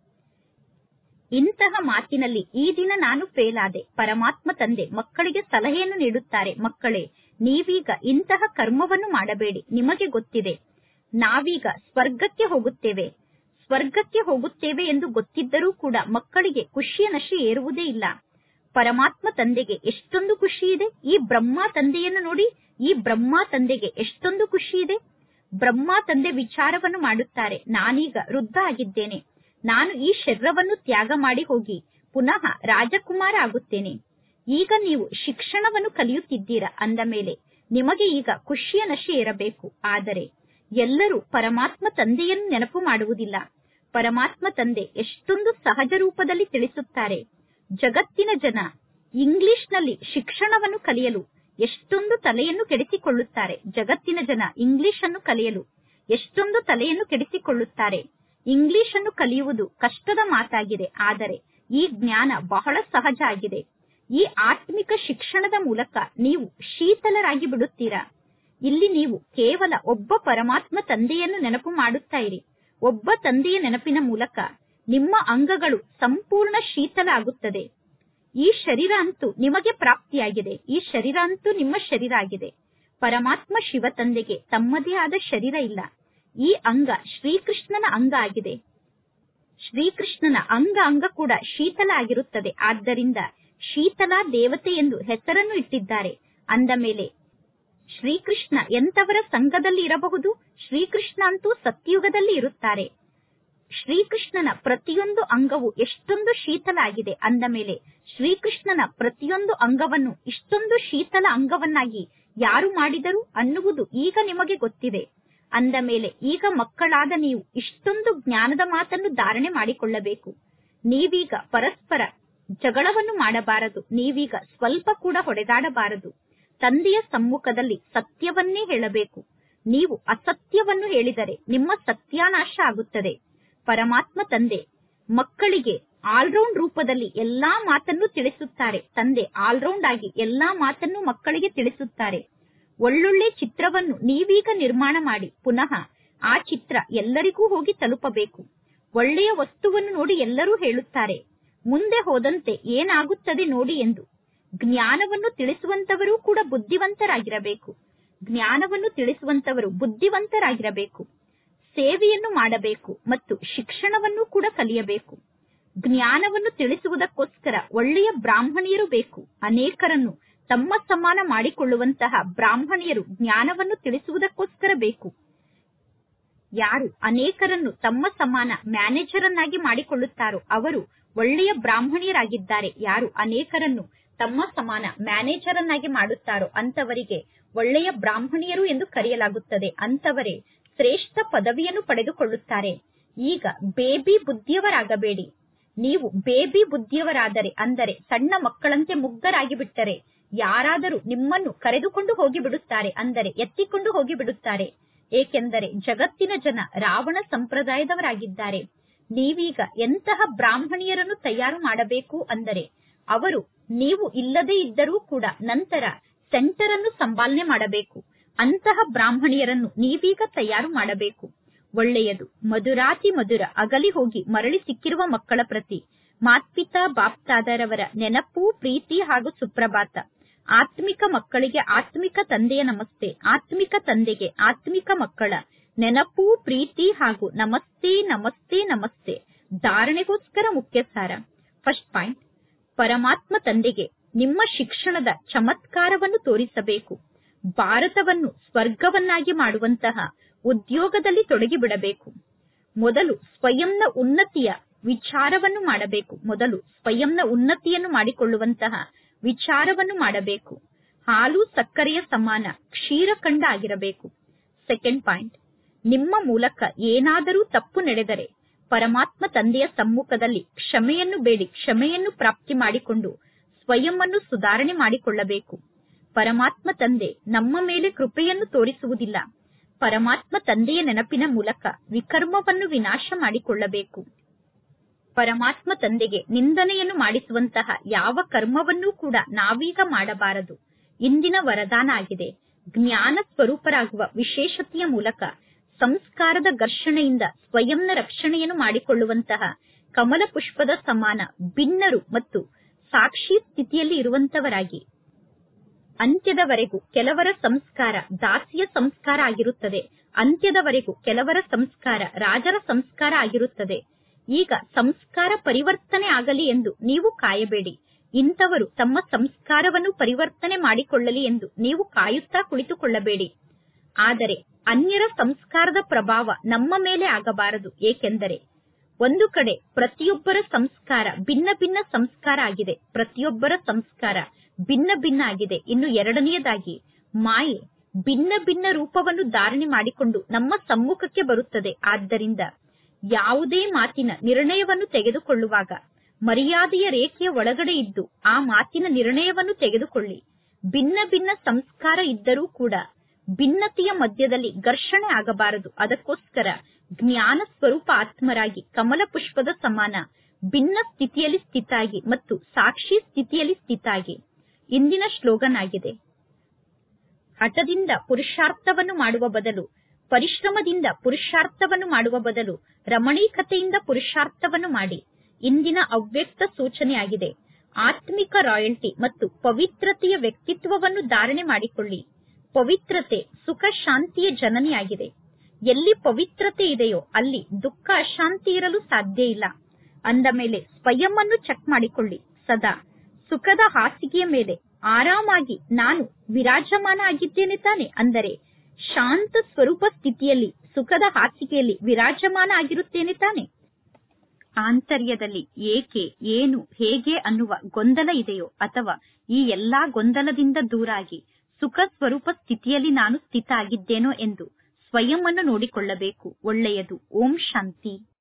ಇಂತಹ ಮಾತಿನಲ್ಲಿ ಈ ದಿನ ನಾನು ಫೇಲ್ ಆದೆ. ಪರಮಾತ್ಮ ತಂದೆ ಮಕ್ಕಳಿಗೆ ಸಲಹೆಯನ್ನು ನೀಡುತ್ತಾರೆ. ಮಕ್ಕಳೇ, ನೀವೀಗ ಇಂತಹ ಕರ್ಮವನ್ನು ಮಾಡಬೇಡಿ. ನಿಮಗೆ ಗೊತ್ತಿದೆ ನಾವೀಗ ಸ್ವರ್ಗಕ್ಕೆ ಹೋಗುತ್ತೇವೆ ಸ್ವರ್ಗಕ್ಕೆ ಹೋಗುತ್ತೇವೆ ಎಂದು ಗೊತ್ತಿದ್ದರೂ ಕೂಡ ಮಕ್ಕಳಿಗೆ ಖುಷಿಯ ನಶೆ ಏರುವುದೇ ಇಲ್ಲ. ಪರಮಾತ್ಮ ತಂದೆಗೆ ಎಷ್ಟೊಂದು ಖುಷಿ ಇದೆ. ಈ ಬ್ರಹ್ಮ ತಂದೆಯನ್ನು ನೋಡಿ, ಈ ಬ್ರಹ್ಮ ತಂದೆಗೆ ಎಷ್ಟೊಂದು ಖುಷಿ ಇದೆ. ಬ್ರಹ್ಮ ತಂದೆ ವಿಚಾರವನ್ನು ಮಾಡುತ್ತಾರೆ, ನಾನೀಗ ವೃದ್ಧ ಆಗಿದ್ದೇನೆ, ನಾನು ಈ ಶರೀರವನ್ನು ತ್ಯಾಗ ಮಾಡಿ ಹೋಗಿ ಪುನಃ ರಾಜಕುಮಾರ ಆಗುತ್ತೇನೆ. ಈಗ ನೀವು ಶಿಕ್ಷಣವನ್ನು ಕಲಿಯುತ್ತಿದ್ದೀರಾ ಅಂದ ಮೇಲೆ ನಿಮಗೆ ಈಗ ಖುಷಿಯ ನಶೆ ಇರಬೇಕು. ಆದರೆ ಎಲ್ಲರೂ ಪರಮಾತ್ಮ ತಂದೆಯನ್ನು ನೆನಪು ಮಾಡುವುದಿಲ್ಲ. ಪರಮಾತ್ಮ ತಂದೆ ಎಷ್ಟೊಂದು ಸಹಜ ರೂಪದಲ್ಲಿ ತಿಳಿಸುತ್ತಾರೆ. ಜಗತ್ತಿನ ಜನ ಇಂಗ್ಲಿಷ್ನಲ್ಲಿ ಶಿಕ್ಷಣವನ್ನು ಕಲಿಯಲು ಎಷ್ಟೊಂದು ತಲೆಯನ್ನು ಕೆಡಿಸಿಕೊಳ್ಳುತ್ತಾರೆ. ಜಗತ್ತಿನ ಜನ ಇಂಗ್ಲಿಷ್ ಅನ್ನು ಕಲಿಯಲು ಎಷ್ಟೊಂದು ತಲೆಯನ್ನು ಕೆಡಿಸಿಕೊಳ್ಳುತ್ತಾರೆ. ಇಂಗ್ಲಿಷ್ ಅನ್ನು ಕಲಿಯುವುದು ಕಷ್ಟದ ಮಾತಾಗಿದೆ, ಆದರೆ ಈ ಜ್ಞಾನ ಬಹಳ ಸಹಜ ಆಗಿದೆ. ಈ ಆತ್ಮಿಕ ಶಿಕ್ಷಣದ ಮೂಲಕ ನೀವು ಶೀತಲರಾಗಿ ಬಿಡುತ್ತೀರಾ. ಇಲ್ಲಿ ನೀವು ಕೇವಲ ಒಬ್ಬ ಪರಮಾತ್ಮ ತಂದೆಯನ್ನು ನೆನಪು ಮಾಡುತ್ತಾ ಇರಿ. ಒಬ್ಬ ತಂದೆಯ ನೆನಪಿನ ಮೂಲಕ ನಿಮ್ಮ ಅಂಗಗಳು ಸಂಪೂರ್ಣ ಶೀತಲ ಆಗುತ್ತದೆ. ಈ ಶರೀರ ಅಂತೂ ನಿಮಗೆ ಪ್ರಾಪ್ತಿಯಾಗಿದೆ. ಈ ಶರೀರ ಅಂತೂ ನಿಮ್ಮ ಶರೀರ ಆಗಿದೆ. ಪರಮಾತ್ಮ ಶಿವ ತಂದೆಗೆ ತಮ್ಮದೇ ಆದ ಶರೀರ ಇಲ್ಲ. ಈ ಅಂಗ ಶ್ರೀಕೃಷ್ಣನ ಅಂಗ ಆಗಿದೆ. ಶ್ರೀಕೃಷ್ಣನ ಅಂಗ ಅಂಗ ಕೂಡ ಶೀತಲ ಆಗಿರುತ್ತದೆ. ಆದ್ದರಿಂದ ಶೀತಲ ದೇವತೆ ಎಂದು ಹೆಸರನ್ನು ಇಟ್ಟಿದ್ದಾರೆ. ಅಂದ ಮೇಲೆ ಶ್ರೀಕೃಷ್ಣ ಎಂತವರ ಸಂಘದಲ್ಲಿ ಇರಬಹುದು? ಶ್ರೀಕೃಷ್ಣ ಅಂತೂ ಸತ್ಯುಗದಲ್ಲಿ ಇರುತ್ತಾರೆ. ಶ್ರೀಕೃಷ್ಣನ ಪ್ರತಿಯೊಂದು ಅಂಗವು ಎಷ್ಟೊಂದು ಶೀತಲ ಆಗಿದೆ. ಅಂದ ಮೇಲೆ ಶ್ರೀಕೃಷ್ಣನ ಪ್ರತಿಯೊಂದು ಅಂಗವನ್ನು ಇಷ್ಟೊಂದು ಶೀತಲ ಅಂಗವನ್ನಾಗಿ ಯಾರು ಮಾಡಿದರು ಅನ್ನುವುದು ಈಗ ನಿಮಗೆ ಗೊತ್ತಿದೆ. ಅಂದ ಮೇಲೆ ಈಗ ಮಕ್ಕಳಾದ ನೀವು ಇಷ್ಟೊಂದು ಜ್ಞಾನದ ಮಾತನ್ನು ಧಾರಣೆ ಮಾಡಿಕೊಳ್ಳಬೇಕು. ನೀವೀಗ ಪರಸ್ಪರ ಜಗಳವನ್ನು ಮಾಡಬಾರದು. ನೀವೀಗ ಸ್ವಲ್ಪ ಕೂಡ ಹೊಡೆದಾಡಬಾರದು. ತಂದೆಯ ಸಮ್ಮುಖದಲ್ಲಿ ಸತ್ಯವನ್ನೇ ಹೇಳಬೇಕು. ನೀವು ಅಸತ್ಯವನ್ನು ಹೇಳಿದರೆ ನಿಮ್ಮ ಸತ್ಯಾನಾಶ ಆಗುತ್ತದೆ. ಪರಮಾತ್ಮ ತಂದೆ ಮಕ್ಕಳಿಗೆ ಆಲ್ರೌಂಡ್ ರೂಪದಲ್ಲಿ ಎಲ್ಲಾ ಮಾತನ್ನು ತಿಳಿಸುತ್ತಾರೆ. ತಂದೆ ಆಲ್ರೌಂಡ್ ಆಗಿ ಎಲ್ಲಾ ಮಾತನ್ನು ಮಕ್ಕಳಿಗೆ ತಿಳಿಸುತ್ತಾರೆ. ಒಳ್ಳೊಳ್ಳೆ ಚಿತ್ರವನ್ನು ನೀವೀಗ ನಿರ್ಮಾಣ ಮಾಡಿ ಪುನಃ ಆ ಚಿತ್ರ ಎಲ್ಲರಿಗೂ ಹೋಗಿ ತಲುಪಬೇಕು. ಒಳ್ಳೆಯ ವಸ್ತುವನ್ನು ನೋಡಿ ಎಲ್ಲರೂ ಹೇಳುತ್ತಾರೆ, ಮುಂದೆ ಹೋದಂತೆ ಏನಾಗುತ್ತದೆ ನೋಡಿ ಎಂದು. ಜ್ಞಾನವನ್ನು ತಿಳಿಸುವಂತವರು ಕೂಡ ಬುದ್ಧಿವಂತರಾಗಿರಬೇಕು. ಜ್ಞಾನವನ್ನು ತಿಳಿಸುವಂತವರು ಬುದ್ಧಿವಂತರಾಗಿರಬೇಕು. ಸೇವೆಯನ್ನು ಮಾಡಬೇಕು ಮತ್ತು ಶಿಕ್ಷಣವನ್ನು ಕೂಡ ಕಲಿಯಬೇಕು. ಜ್ಞಾನವನ್ನು ತಿಳಿಸುವುದಕ್ಕೋಸ್ಕರ ಒಳ್ಳೆಯ ಬ್ರಾಹ್ಮಣಿಯರು ಬೇಕು. ಅನೇಕರನ್ನು ತಮ್ಮ ಸಮಾನ ಮಾಡಿಕೊಳ್ಳುವಂತಹ ಬ್ರಾಹ್ಮಣಿಯರು ಜ್ಞಾನವನ್ನು ತಿಳಿಸುವುದಕ್ಕೋಸ್ಕರ ಬೇಕು. ಯಾರು ಅನೇಕರನ್ನು ತಮ್ಮ ಸಮಾನ ಮ್ಯಾನೇಜರ್ ಅನ್ನಾಗಿ ಮಾಡಿಕೊಳ್ಳುತ್ತಾರೋ ಅವರು ಒಳ್ಳೆಯ ಬ್ರಾಹ್ಮಣಿಯರಾಗಿದ್ದಾರೆ. ಯಾರು ಅನೇಕರನ್ನು ತಮ್ಮ ಸಮಾನ ಮ್ಯಾನೇಜರ್ ಅನ್ನಾಗಿ ಮಾಡುತ್ತಾರೋ ಅಂತವರಿಗೆ ಒಳ್ಳೆಯ ಬ್ರಾಹ್ಮಣಿಯರು ಎಂದು ಕರೆಯಲಾಗುತ್ತದೆ. ಅಂತವರೇ ಶ್ರೇಷ್ಠ ಪದವಿಯನ್ನು ಪಡೆದುಕೊಳ್ಳುತ್ತಾರೆ. ಈಗ ಬೇಬಿ ಬುದ್ಧಿಯವರಾಗಬೇಡಿ. ನೀವು ಬೇಬಿ ಬುದ್ಧಿಯವರಾದರೆ ಅಂದರೆ ಸಣ್ಣ ಮಕ್ಕಳಂತೆ ಮುಗ್ಧರಾಗಿ ಬಿಟ್ಟರೆ ಯಾರಾದರೂ ನಿಮ್ಮನ್ನು ಕರೆದುಕೊಂಡು ಹೋಗಿ ಬಿಡುತ್ತಾರೆ, ಅಂದರೆ ಎತ್ತಿಕೊಂಡು ಹೋಗಿ ಬಿಡುತ್ತಾರೆ. ಏಕೆಂದರೆ ಜಗತ್ತಿನ ಜನ ರಾವಣ ಸಂಪ್ರದಾಯದವರಾಗಿದ್ದಾರೆ. ನೀವೀಗ ಎಂತಹ ಬ್ರಾಹ್ಮಣಿಯರನ್ನು ತಯಾರು ಮಾಡಬೇಕು ಅಂದರೆ ಅವರು ನೀವು ಇಲ್ಲದೇ ಇದ್ದರೂ ಕೂಡ ನಂತರ ಸೆಂಟರ್ ಅನ್ನು ಸಂಪಾಲನೆ ಮಾಡಬೇಕು. ಅಂತಹ ಬ್ರಾಹ್ಮಣಿಯರನ್ನು ನೀವೀಗ ತಯಾರು ಮಾಡಬೇಕು. ಒಳ್ಳೆಯದು. ಮಧುರಾತಿ ಮಧುರ ಅಗಲಿ ಹೋಗಿ ಮರಳಿ ಸಿಕ್ಕಿರುವ ಮಕ್ಕಳ ಪ್ರತಿ ಮಾತ್ಪಿತಾ ಬಾಪ್ತಾದರವರ ನೆನಪು, ಪ್ರೀತಿ ಹಾಗೂ ಸುಪ್ರಭಾತ. ಆತ್ಮಿಕ ಮಕ್ಕಳಿಗೆ ಆತ್ಮಿಕ ತಂದೆಯ ನಮಸ್ತೆ. ಆತ್ಮಿಕ ತಂದೆಗೆ ಆತ್ಮಿಕ ಮಕ್ಕಳ ನೆನಪು, ಪ್ರೀತಿ ಹಾಗೂ ನಮಸ್ತೆ ನಮಸ್ತೆ ನಮಸ್ತೆ. ಧಾರಣೆಗೋಸ್ಕರ ಮುಖ್ಯ ಸಾರ. ಫಸ್ಟ್ ಪಾಯಿಂಟ್, ಪರಮಾತ್ಮ ತಂದೆಗೆ ನಿಮ್ಮ ಶಿಕ್ಷಣದ ಚಮತ್ಕಾರವನ್ನು ತೋರಿಸಬೇಕು. ಭಾರತವನ್ನು ಸ್ವರ್ಗವನ್ನಾಗಿ ಮಾಡುವಂತಹ ಉದ್ಯೋಗದಲ್ಲಿ ತೊಡಗಿಬಿಡಬೇಕು. ಮೊದಲು ಸ್ವಯಂನ ಉನ್ನತಿಯ ವಿಚಾರವನ್ನು ಮಾಡಬೇಕು. ಮೊದಲು ಸ್ವಯಂನ ಉನ್ನತಿಯನ್ನು ಮಾಡಿಕೊಳ್ಳುವಂತಹ ವಿಚಾರವನ್ನು ಮಾಡಬೇಕು. ಹಾಲು ಸಕ್ಕರೆಯ ಸಮಾನ ಕ್ಷೀರಖಂಡ ಆಗಿರಬೇಕು. ಸೆಕೆಂಡ್ ಪಾಯಿಂಟ್, ನಿಮ್ಮ ಮೂಲಕ ಏನಾದರೂ ತಪ್ಪು ನಡೆದರೆ ಪರಮಾತ್ಮ ತಂದೆಯ ಸಮ್ಮುಖದಲ್ಲಿ ಕ್ಷಮೆಯನ್ನು ಬೇಡಿ ಕ್ಷಮೆಯನ್ನು ಪ್ರಾಪ್ತಿ ಮಾಡಿಕೊಂಡು ಸ್ವಯಂವನ್ನು ಸುಧಾರಣೆ ಮಾಡಿಕೊಳ್ಳಬೇಕು. ಪರಮಾತ್ಮ ತಂದೆ ನಮ್ಮ ಮೇಲೆ ಕೃಪೆಯನ್ನು ತೋರಿಸುವುದಿಲ್ಲ. ಪರಮಾತ್ಮ ತಂದೆಯ ನೆನಪಿನ ಮೂಲಕ ವಿಕರ್ಮವನ್ನು ವಿನಾಶ ಮಾಡಿಕೊಳ್ಳಬೇಕು. ಪರಮಾತ್ಮ ತಂದೆಗೆ ನಿಂದನೆಯನ್ನು ಮಾಡಿಸುವಂತಹ ಯಾವ ಕರ್ಮವನ್ನೂ ಕೂಡ ನಾವೀಗ ಮಾಡಬಾರದು. ಇಂದಿನ ವರದಾನ ಆಗಿದೆ. ಜ್ಞಾನ ಸ್ವರೂಪರಾಗುವ ವಿಶೇಷತೆಯ ಮೂಲಕ ಸಂಸ್ಕಾರದ ಘರ್ಷಣೆಯಿಂದ ಸ್ವಯಂನ ರಕ್ಷಣೆಯನ್ನು ಮಾಡಿಕೊಳ್ಳುವಂತಹ ಕಮಲ ಪುಷ್ಪದ ಸಮಾನ ಭಿನ್ನರು ಮತ್ತು ಸಾಕ್ಷಿ ಸ್ಥಿತಿಯಲ್ಲಿ ಇರುವಂತವರಾಗಿ ಅಂತ್ಯದವರೆಗೂ ಕೆಲವರ ಸಂಸ್ಕಾರ ದಾಸಿಯ ಸಂಸ್ಕಾರ ಆಗಿರುತ್ತದೆ. ಅಂತ್ಯದವರೆಗೂ ಕೆಲವರ ಸಂಸ್ಕಾರ ರಾಜರ ಸಂಸ್ಕಾರ ಆಗಿರುತ್ತದೆ. ಈಗ ಸಂಸ್ಕಾರ ಪರಿವರ್ತನೆ ಆಗಲಿ ಎಂದು ನೀವು ಕಾಯಬೇಡಿ. ಇಂಥವರು ತಮ್ಮ ಸಂಸ್ಕಾರವನ್ನು ಪರಿವರ್ತನೆ ಮಾಡಿಕೊಳ್ಳಲಿ ಎಂದು ನೀವು ಕಾಯುತ್ತಾ ಕುಳಿತುಕೊಳ್ಳಬೇಡಿ. ಆದರೆ ಅನ್ಯರ ಸಂಸ್ಕಾರದ ಪ್ರಭಾವ ನಮ್ಮ ಮೇಲೆ ಆಗಬಾರದು. ಏಕೆಂದರೆ ಒಂದು ಕಡೆ ಪ್ರತಿಯೊಬ್ಬರ ಸಂಸ್ಕಾರ ಭಿನ್ನ ಭಿನ್ನ ಸಂಸ್ಕಾರ ಆಗಿದೆ. ಪ್ರತಿಯೊಬ್ಬರ ಸಂಸ್ಕಾರ ಭಿನ್ನ ಭಿನ್ನ ಆಗಿದೆ. ಇನ್ನು ಎರಡನೆಯದಾಗಿ ಮಾಯೆ ಭಿನ್ನ ಭಿನ್ನ ರೂಪವನ್ನು ಧಾರಣೆ ಮಾಡಿಕೊಂಡು ನಮ್ಮ ಸಮ್ಮುಖಕ್ಕೆ ಬರುತ್ತದೆ. ಆದ್ದರಿಂದ ಯಾವುದೇ ಮಾತಿನ ನಿರ್ಣಯವನ್ನು ತೆಗೆದುಕೊಳ್ಳುವಾಗ ಮರ್ಯಾದೆಯ ರೇಖೆಯ ಒಳಗಡೆ ಇದ್ದು ಆ ಮಾತಿನ ನಿರ್ಣಯವನ್ನು ತೆಗೆದುಕೊಳ್ಳಿ. ಭಿನ್ನ ಭಿನ್ನ ಸಂಸ್ಕಾರ ಇದ್ದರೂ ಕೂಡ ಭಿನ್ನತೆಯ ಮಧ್ಯದಲ್ಲಿ ಘರ್ಷಣೆ ಆಗಬಾರದು. ಅದಕ್ಕೋಸ್ಕರ ಜ್ಞಾನ ಸ್ವರೂಪ ಆತ್ಮರಾಗಿ ಕಮಲ ಪುಷ್ಪದ ಸಮಾನ ಭಿನ್ನ ಸ್ಥಿತಿಯಲ್ಲಿ ಸ್ಥಿತಾಗಿ ಮತ್ತು ಸಾಕ್ಷಿ ಸ್ಥಿತಿಯಲ್ಲಿ ಸ್ಥಿತಾಗಿ. ಇಂದಿನ ಶ್ಲೋಗನ್ ಆಗಿದೆ, ಹಠದಿಂದ ಪುರುಷಾರ್ಥವನ್ನು ಮಾಡುವ ಬದಲು, ಪರಿಶ್ರಮದಿಂದ ಪುರುಷಾರ್ಥವನ್ನು ಮಾಡುವ ಬದಲು ರಮಣೀಕತೆಯಿಂದ ಪುರುಷಾರ್ಥವನ್ನು ಮಾಡಿ. ಇಂದಿನ ಅವ್ಯಕ್ತ ಸೂಚನೆಯಾಗಿದೆ, ಆತ್ಮಿಕ ರಾಯಲ್ಟಿ ಮತ್ತು ಪವಿತ್ರತೆಯ ವ್ಯಕ್ತಿತ್ವವನ್ನು ಧಾರಣೆ ಮಾಡಿಕೊಳ್ಳಿ. ಪವಿತ್ರತೆ ಸುಖ ಶಾಂತಿಯ ಜನನಿಯಾಗಿದೆ. ಎಲ್ಲಿ ಪವಿತ್ರತೆ ಇದೆಯೋ ಅಲ್ಲಿ ದುಃಖ ಅಶಾಂತಿ ಇರಲು ಸಾಧ್ಯ ಇಲ್ಲ. ಅಂದ ಮೇಲೆ ಸ್ವಯಂ ಅನ್ನು ಚೆಕ್ ಮಾಡಿಕೊಳ್ಳಿ. ಸದಾ ಸುಖದ ಹಾಸಿಗೆಯ ಮೇಲೆ ಆರಾಮಾಗಿ ನಾನು ವಿರಾಜಮಾನ ಆಗಿದ್ದೇನೆ ತಾನೆ, ಅಂದರೆ ಶಾಂತ ಸ್ವರೂಪ ಸ್ಥಿತಿಯಲ್ಲಿ ಸುಖದ ಹಾಸಿಗೆಯಲ್ಲಿ ವಿರಾಜಮಾನ ಆಗಿರುತ್ತೇನೆ ತಾನೆ. ಆಂತರ್ಯದಲ್ಲಿ ಏಕೆ, ಏನು, ಹೇಗೆ ಅನ್ನುವ ಗೊಂದಲ ಇದೆಯೋ ಅಥವಾ ಈ ಎಲ್ಲಾ ಗೊಂದಲದಿಂದ ದೂರಾಗಿ ಸುಖ ಸ್ವರೂಪ ಸ್ಥಿತಿಯಲ್ಲಿ ನಾನು ಸ್ಥಿತ ಆಗಿದ್ದೇನೋ ಎಂದು ಸ್ವಯಂ ಅನ್ನು ನೋಡಿಕೊಳ್ಳಬೇಕು. ಒಳ್ಳೆಯದು. ಓಂ ಶಾಂತಿ.